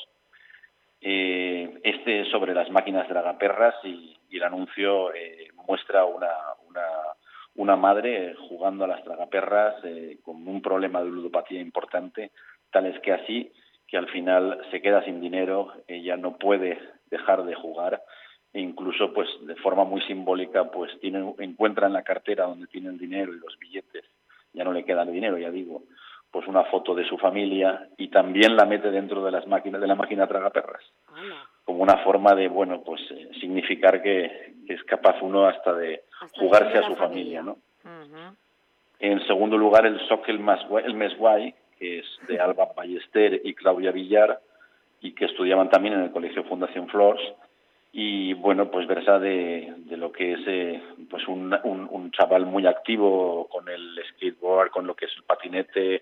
Eh, este es sobre las máquinas dragaperras y, y el anuncio eh, muestra una, una, una madre jugando a las tragaperras eh, con un problema de ludopatía importante, tal es que así que al final se queda sin dinero, ella no puede dejar de jugar e incluso pues de forma muy simbólica pues tiene, encuentra en la cartera donde tiene el dinero y los billetes, ya no le queda el dinero, ya digo, pues una foto de su familia y también la mete dentro de las máquinas de la máquina tragaperras, como una forma de, bueno, pues eh, significar que, que es capaz uno hasta de Hasta jugarse de a la su familia. familia, ¿no? En segundo lugar, el Soc el Mas Guai- el Mes Guai, que es de Alba Ballester y Claudia Villar, y que estudiaban también en el Colegio Fundación Flors, y bueno, pues versa de, de lo que es eh, pues un, un, un chaval muy activo con el skateboard, con lo que es el patinete,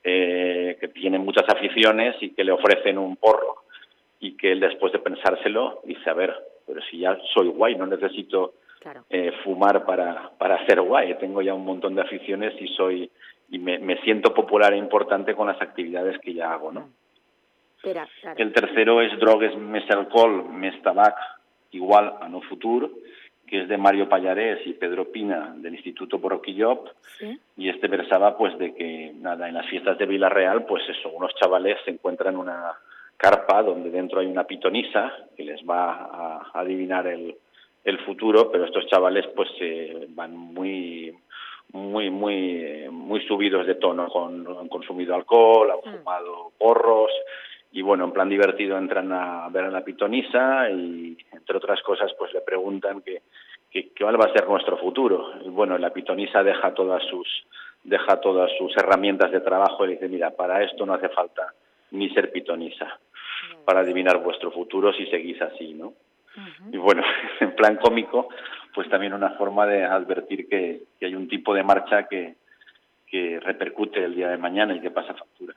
eh, que tiene muchas aficiones y que le ofrecen un porro, y que él después de pensárselo dice, a ver, pero si ya soy guay, no necesito eh, fumar para, para ser guay, tengo ya un montón de aficiones y soy y me, me siento popular e importante con las actividades que ya hago, ¿no? Espera, claro. El tercero es Drogues més alcohol, més tabac, igual a no futur, que es de Mario Pallarés y Pedro Pina del Instituto Borroquillop, Sí. y este versaba pues de que nada, en las fiestas de Villarreal, pues eso, unos chavales se encuentran una carpa donde dentro hay una pitonisa que les va a, a adivinar el, el futuro, pero estos chavales pues eh, van muy muy muy eh, muy subidos de tono, con, han consumido alcohol, han fumado porros y bueno, en plan divertido entran a ver a la pitonisa y entre otras cosas pues le preguntan que, que, que cuál va a ser nuestro futuro. Y bueno, la pitonisa deja todas sus deja todas sus herramientas de trabajo y le dice, mira, para esto no hace falta ni ser pitonisa para adivinar vuestro futuro si seguís así, ¿no? Y bueno, en plan cómico, pues también una forma de advertir que, que hay un tipo de marcha que, que repercute el día de mañana y que pasa factura.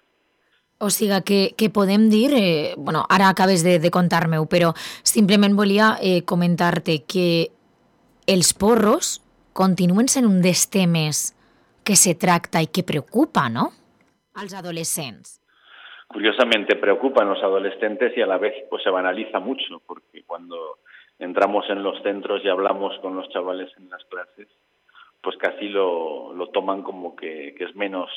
O sigui que, que podem dir, eh, bueno, ara acabes de, de contar-me-ho, però simplement volia eh, comentar-te que els porros continuen sent un dels temes que se tracta i que preocupa, ¿no?, als adolescents. Curiosamente preocupan los adolescentes y a la vez pues se banaliza mucho, porque cuando entramos en los centros y hablamos con los chavales en las clases, pues casi lo, lo toman como que, que es menos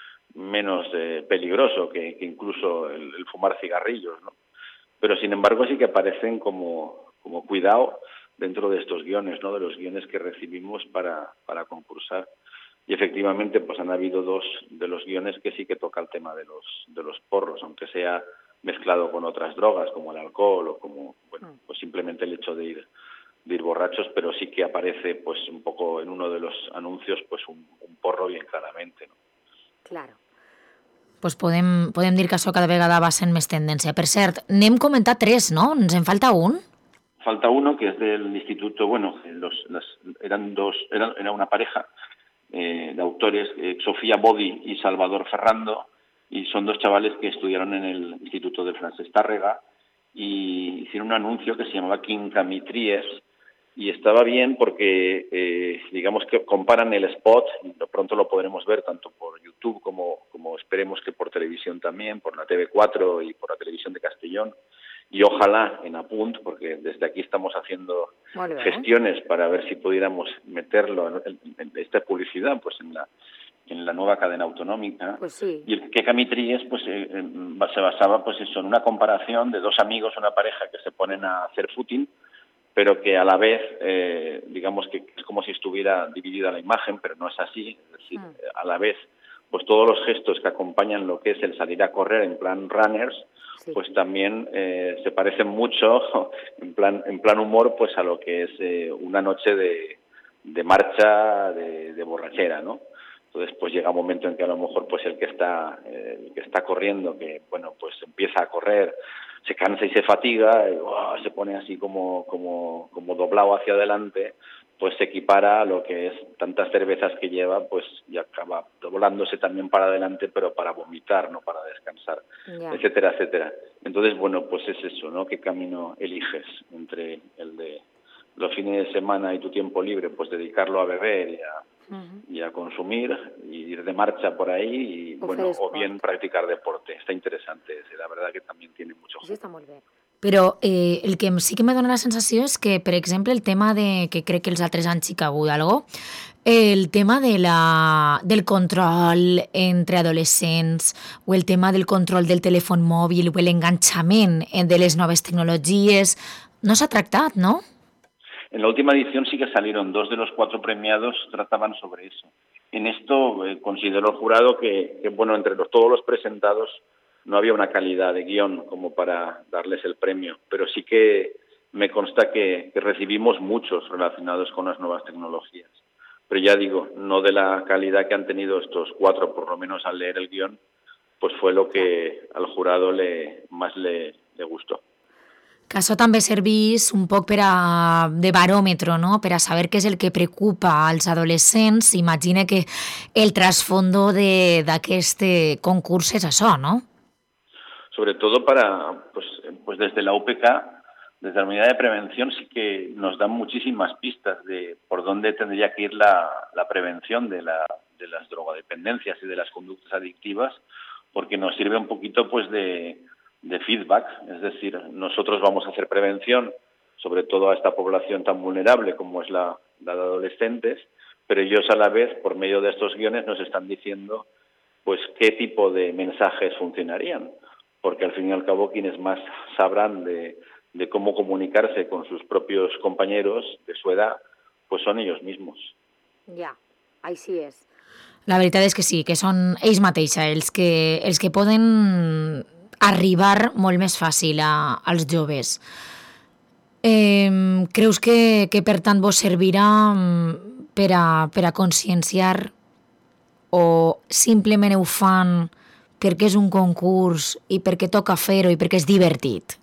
menos eh, peligroso que, que incluso el, el fumar cigarrillos, ¿no? Pero sin embargo sí que aparecen como, como cuidado dentro de estos guiones, ¿no?, de los guiones que recibimos para, para concursar. Y efectivamente pues han habido dos de los guiones que sí que toca el tema de los de los porros, aunque sea mezclado con otras drogas como el alcohol o como, bueno, pues simplemente el hecho de ir de ir borrachos, pero sí que aparece pues un poco en uno de los anuncios pues un, un porro bien claramente, ¿no? Claro. Pues podem, podem dir que això cada vegada va sent més tendència. Per cert, n'hem comentat tres, no? Ens en falta un? Falta uno que es del instituto, bueno, los, las, eran dos, eran, era una pareja eh, de autores, eh, Sofía Bodi y Salvador Ferrando, y son dos chavales que estudiaron en el Instituto de Francesc Tàrrega y hicieron un anuncio que se llamaba Quincamitries, y estaba bien porque, eh, digamos que comparan el spot, y pronto lo podremos ver tanto por YouTube como, como esperemos que por televisión también, por la T V cuatro y por la televisión de Castellón, y ojalá en Apunt, porque desde aquí estamos haciendo gestiones para ver si pudiéramos meterlo en, en, en esta publicidad pues en la en la nueva cadena autonómica. Pues sí. Y el Quincamitries pues eh, se basaba pues eso, en una comparación de dos amigos, una pareja que se ponen a hacer footing, pero que a la vez, eh, digamos que es como si estuviera dividida la imagen, pero no es así, es decir, mm. a la vez, pues todos los gestos que acompañan lo que es el salir a correr en plan runners, sí. pues también eh, se parecen mucho, en plan en plan humor, pues a lo que es eh, una noche de, de marcha, de, de borrachera, ¿no? Entonces, pues llega un momento en que a lo mejor pues el que está eh, el que está corriendo, que bueno, pues empieza a correr, se cansa y se fatiga, y, oh, se pone así como como como doblado hacia adelante, pues se equipara a lo que es tantas cervezas que lleva, pues y acaba doblándose también para adelante, pero para vomitar, no para descansar, yeah. etcétera, etcétera. Entonces, bueno, pues es eso, ¿no? ¿Qué camino eliges entre el de los fines de semana y tu tiempo libre? Pues dedicarlo a beber y a Uh-huh. y a consumir y ir de marcha por ahí y o bueno o bien practicar deporte. Está interesante, la verdad que también tiene mucho. Sí, està molt bé. Però eh, el que sí que me dona la sensació és que, per exemple, el tema de, que crec que els altres anys sí que ha hagut algo, el tema de la, del control entre adolescents o el tema del control del telèfon mòbil o l'enganxament de les noves tecnologies, no s'ha tractat, no? En la última edición sí que salieron dos de los cuatro premiados, trataban sobre eso. En esto eh, consideró el jurado que, que, bueno, entre los, todos los presentados no había una calidad de guión como para darles el premio, pero sí que me consta que, que recibimos muchos relacionados con las nuevas tecnologías. Pero ya digo, no de la calidad que han tenido estos cuatro, por lo menos al leer el guión, pues fue lo que al jurado le, más le, le gustó. Que això també servís un poc per a, de baròmetre, no? Per a saber què és el que preocupa als adolescents. Imagina que el trasfondo d'aquest concurs és això, ¿no? Sobre todo para, pues, pues desde la U P K, desde la unidad de prevención, sí que nos dan muchísimas pistas de por dónde tendría que ir la, la prevención de, la, de las drogodependencias y de las conductas adictivas, porque nos sirve un poquito pues de... de feedback, es decir, nosotros vamos a hacer prevención, sobre todo a esta población tan vulnerable como es la, la de adolescentes, pero ellos a la vez, por medio de estos guiones, nos están diciendo pues qué tipo de mensajes funcionarían, porque al fin y al cabo quienes más sabrán de, de cómo comunicarse con sus propios compañeros de su edad, pues son ellos mismos. Ja, així és. La veritat és que sí, que són ells mateixos els que, els que poden arribar molt més fàcil a, als joves. Eh, creus que, que per tant vos servirà per a, per a conscienciar o simplement ho fan perquè és un concurs i perquè toca fer-ho i perquè és divertit?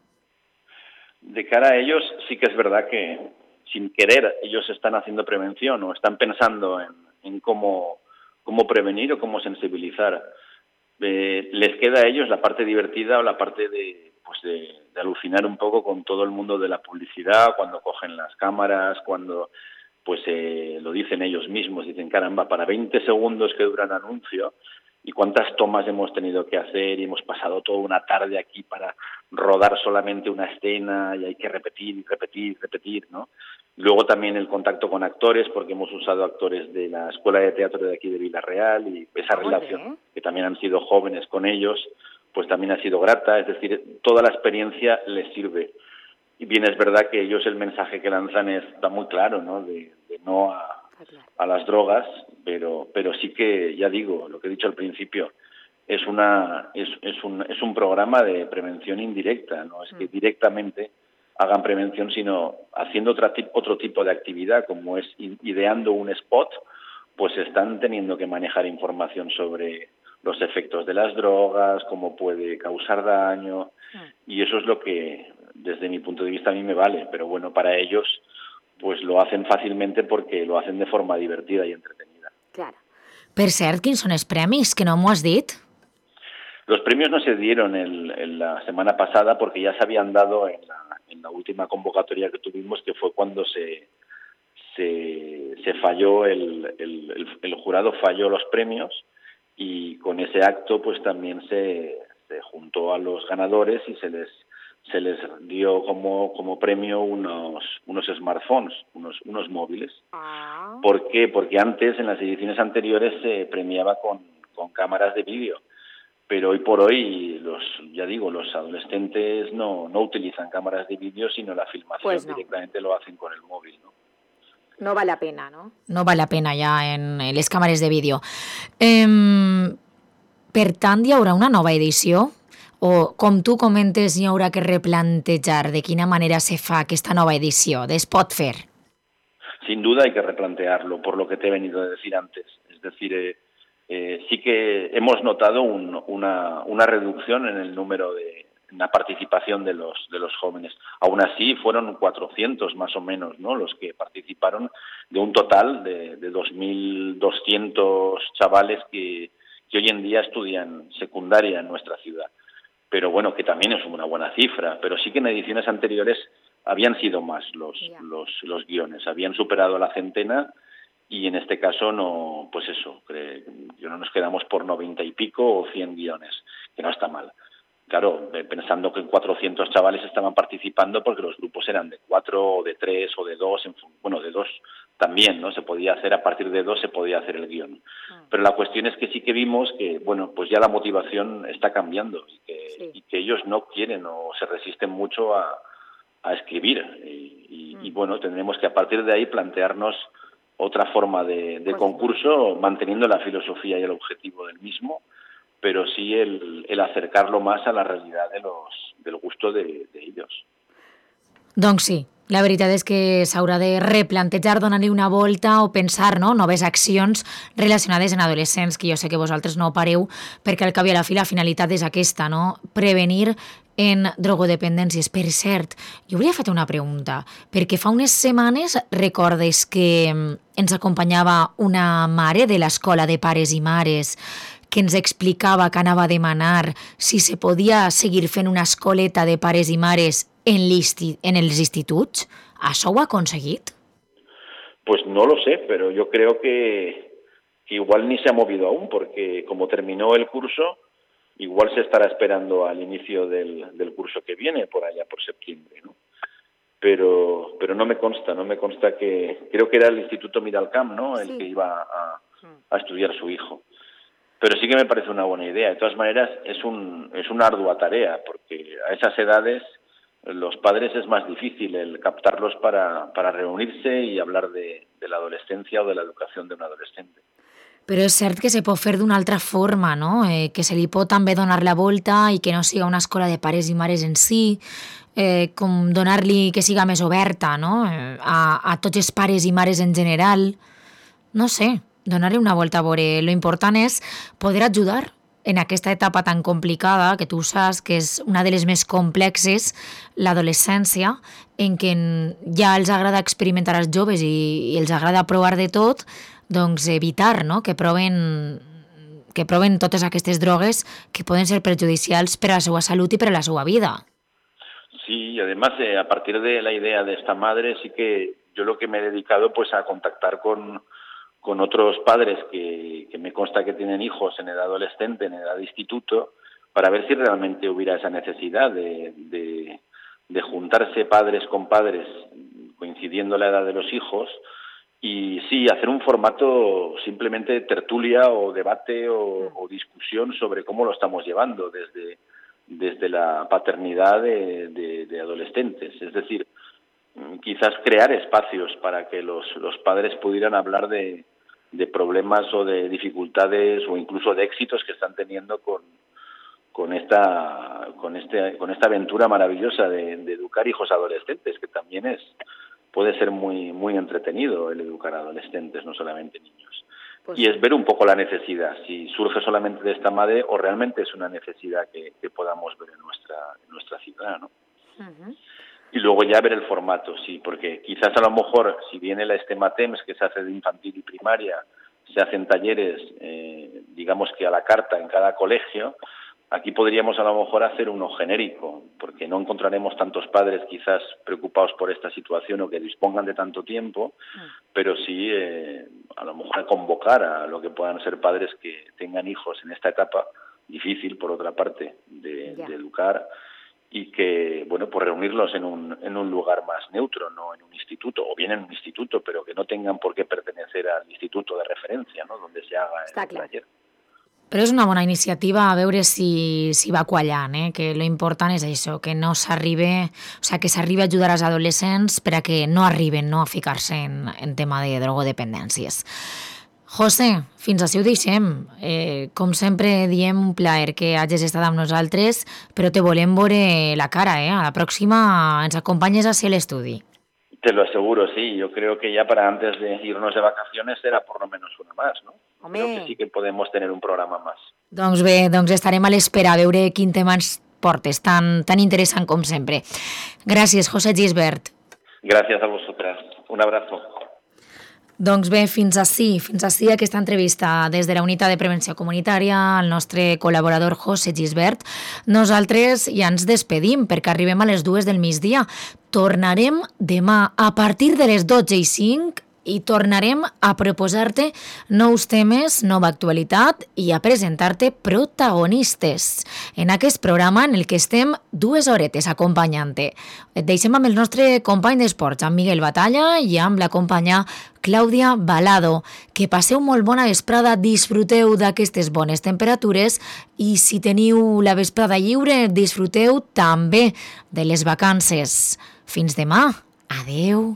De cara a ellos sí que es verdad que sin querer ellos están haciendo prevención o están pensando en, en cómo, cómo prevenir o cómo sensibilizar. Eh, les queda a ellos la parte divertida o la parte de, pues de, de alucinar un poco con todo el mundo de la publicidad, cuando cogen las cámaras, cuando pues eh, lo dicen ellos mismos, dicen, caramba, para veinte segundos que dura el anuncio, y cuántas tomas hemos tenido que hacer, y hemos pasado toda una tarde aquí para rodar solamente una escena, y hay que repetir, repetir, repetir, ¿no? Luego también el contacto con actores, porque hemos usado actores de la Escuela de Teatro de aquí de Villarreal, y esa relación, que también han sido jóvenes con ellos, pues también ha sido grata, es decir, toda la experiencia les sirve. Y bien es verdad que ellos el mensaje que lanzan está muy claro, ¿no? De, de no a, a las drogas, pero, pero sí que, ya digo, lo que he dicho al principio, es, una, es, es, un, es un programa de prevención indirecta, no es que directamente hagan prevención, sino haciendo otro, otro tipo de actividad, como es ideando un spot, pues están teniendo que manejar información sobre los efectos de las drogas, cómo puede causar daño, y eso es lo que, desde mi punto de vista, a mí me vale, pero bueno, para ellos, pues lo hacen fàcilmente porque lo hacen de forma divertida y entretenida. Claro. Per cert, quins són els premis, que no m'ho has dit? Los premios no se dieron el, el, la semana pasada porque ya se habían dado en la, en la última convocatoria que tuvimos, que fue cuando se, se, se falló, el, el, el, el jurado falló los premios, y con ese acto pues también se, se juntó a los ganadores y se les se les dio como, como premio unos, unos smartphones, unos, unos móviles. Ah. ¿Por qué? Porque antes, en las ediciones anteriores, se premiaba con, con cámaras de vídeo. Pero hoy por hoy, los ya digo, los adolescentes no, no utilizan cámaras de vídeo, sino la filmación, Pues no. directamente lo hacen con el móvil, ¿no? No vale la pena, no? No val la pena ja en les càmeres de vídeo. Eh, per tant, hi haurà una nova edició? O, com tu comentes, hi haurà que replantejar de quina manera se fa aquesta nova edició de Spotfair? Sin duda hay que replantearlo, por lo que te he venido a decir antes. Es decir, eh, eh, sí que hemos notado un, una, una reducción en el número de en la participación de los de los jóvenes. Aún así, fueron cuatrocientos más o menos, ¿no?, los que participaron de un total de, de dos mil doscientos chavales que, que hoy en día estudian secundaria en nuestra ciudad. Pero bueno, que también es una buena cifra, pero sí que en ediciones anteriores habían sido más los, yeah. los, los guiones, habían superado la centena, y en este caso no, pues eso, que no nos quedamos por noventa y pico o cien guiones, que no está mal. Claro, pensando que cuatrocientos chavales estaban participando porque los grupos eran de cuatro o de tres o de dos, en, bueno, de dos también, ¿no? Se podía hacer, a partir de dos se podía hacer el guión. Ah. Pero la cuestión es que sí que vimos que, bueno, pues ya la motivación está cambiando y que, sí. y que ellos no quieren o se resisten mucho a, a escribir. Y, y, mm. y bueno, tendremos que a partir de ahí plantearnos otra forma de, de pues concurso, manteniendo la filosofía y el objetivo del mismo, pero sí el, el acercarlo más a la realidad de los, del gusto de, de ellos. Doncs sí, la veritat és que s'haurà de replantejar, donar-li una volta o pensar, no?, noves accions relacionades en adolescents, que jo sé que vosaltres no pareu, perquè al cap i a la fi la finalitat és aquesta, no?, prevenir en drogodependències. Per cert, jo volia fer una pregunta, perquè fa unes setmanes recordes que ens acompanyava una mare de l'escola de pares i mares que ens explicava que anava a demanar si se podia seguir fent una escoleta de pares i mares en, en els instituts. ¿Això ho ha aconseguit? Pues no lo sé, pero yo creo que, que igual ni se ha movido aún, porque como terminó el curso, igual se estará esperando al inicio del, del curso que viene, por allá por septiembre, ¿no? Pero, pero no me consta, no me consta que... Creo que era el Instituto Miralcamp, ¿no?, el sí. que iba a, a estudiar su hijo. Pero sí que me parece una buena idea. De todas maneras, es un es una ardua tarea, porque a esas edades los padres es más difícil el captarlos para, para reunirse y hablar de, de la adolescencia o de la educación de un adolescente. Però és cert que se pot fer d'una altra forma, no? Eh, que se li pot també donar la volta i que no siga una escola de pares i mares en si, eh, com donar-li que siga més oberta, no?, eh, a, a tots els pares i mares en general. No sé, donar-li una volta a veure. Lo important és poder ajudar en aquesta etapa tan complicada, que tu saps que és una de les més complexes, l'adolescència, en què ja els agrada experimentar als joves i, i els agrada provar de tot, doncs evitar, no?, que proven, que proven totes aquestes drogues que poden ser perjudicials per a la seva salut i per a la seva vida. Sí, y además eh, a partir de la idea de esta madre, sí que yo lo que me he dedicado pues a contactar con con otros padres que, que me consta que tienen hijos en edad adolescente, en edad de instituto, para ver si realmente hubiera esa necesidad de, de, de juntarse padres con padres coincidiendo la edad de los hijos y sí, hacer un formato simplemente de tertulia o debate o, o discusión sobre cómo lo estamos llevando desde, desde la paternidad de, de, de adolescentes. Es decir, quizás crear espacios para que los, los padres pudieran hablar de, de problemas o de dificultades o incluso de éxitos que están teniendo con, con, esta, con, este, con esta aventura maravillosa de, de educar hijos adolescentes, que también es puede ser muy, muy entretenido el educar a adolescentes, no solamente niños. Pues y es ver un poco la necesidad, si surge solamente de esta madre o realmente es una necesidad que, que podamos ver en nuestra, en nuestra ciudad, ¿no? Uh-huh. Y luego ya ver el formato, sí, porque quizás a lo mejor, si viene la Estematems, que se hace de infantil y primaria, se hacen talleres, eh, digamos que a la carta en cada colegio, Aquí podríamos a lo mejor hacer uno genérico, porque no encontraremos tantos padres quizás preocupados por esta situación o que dispongan de tanto tiempo, pero sí eh, a lo mejor convocar a lo que puedan ser padres que tengan hijos en esta etapa difícil, por otra parte, de, de educar, y que, bueno, pues reunirlos en un, en un lugar más neutro, no en un instituto, o bien en un instituto, pero que no tengan por qué pertenecer al instituto de referencia, ¿no?, donde se haga el taller. Però és una bona iniciativa, a veure si, si va quallant, eh? Que lo important és això, que no s'arribe, o sea, que s'arribi a ajudar els adolescents per a que no arriben, no, a ficar-se en, en tema de drogodependències. José, fins així ho deixem. Eh, com sempre diem, un plaer que hagis estat amb nosaltres, però te volem veure la cara, eh? A la pròxima ens acompanyes a ser l'estudi. Te lo aseguro, sí. Yo creo que ya para antes de irnos de vacaciones será por lo menos una más, ¿no? Home. Creo que sí que podemos tener un programa más. Doncs bé, doncs estarem a l'espera a veure quin tema ens portes, tan, tan interessant com sempre. Gràcies, José Gisbert. Gracias a vosotras. Un abrazo. Doncs bé, fins ací, fins ací aquesta entrevista des de la Unitat de Prevenció Comunitària al nostre col·laborador José Gisbert. Nosaltres ja ens despedim perquè arribem a les dues del migdia. Tornarem demà a partir de les dotze i cinc i tornarem a proposar-te nous temes, nova actualitat i a presentar-te protagonistes en aquest programa en el que estem dues horetes acompanyant-te. Et deixem amb el nostre company d'esports, amb Miguel Batalla, i amb la companya Clàudia Balado. Que passeu molt bona vesprada, disfruteu d'aquestes bones temperatures i si teniu la vesprada lliure, disfruteu també de les vacances. Fins demà. Adeu.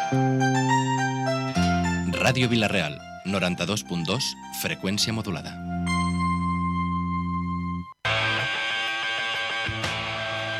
Ràdio Vila-real, noranta-dos punt dos, freqüència modulada.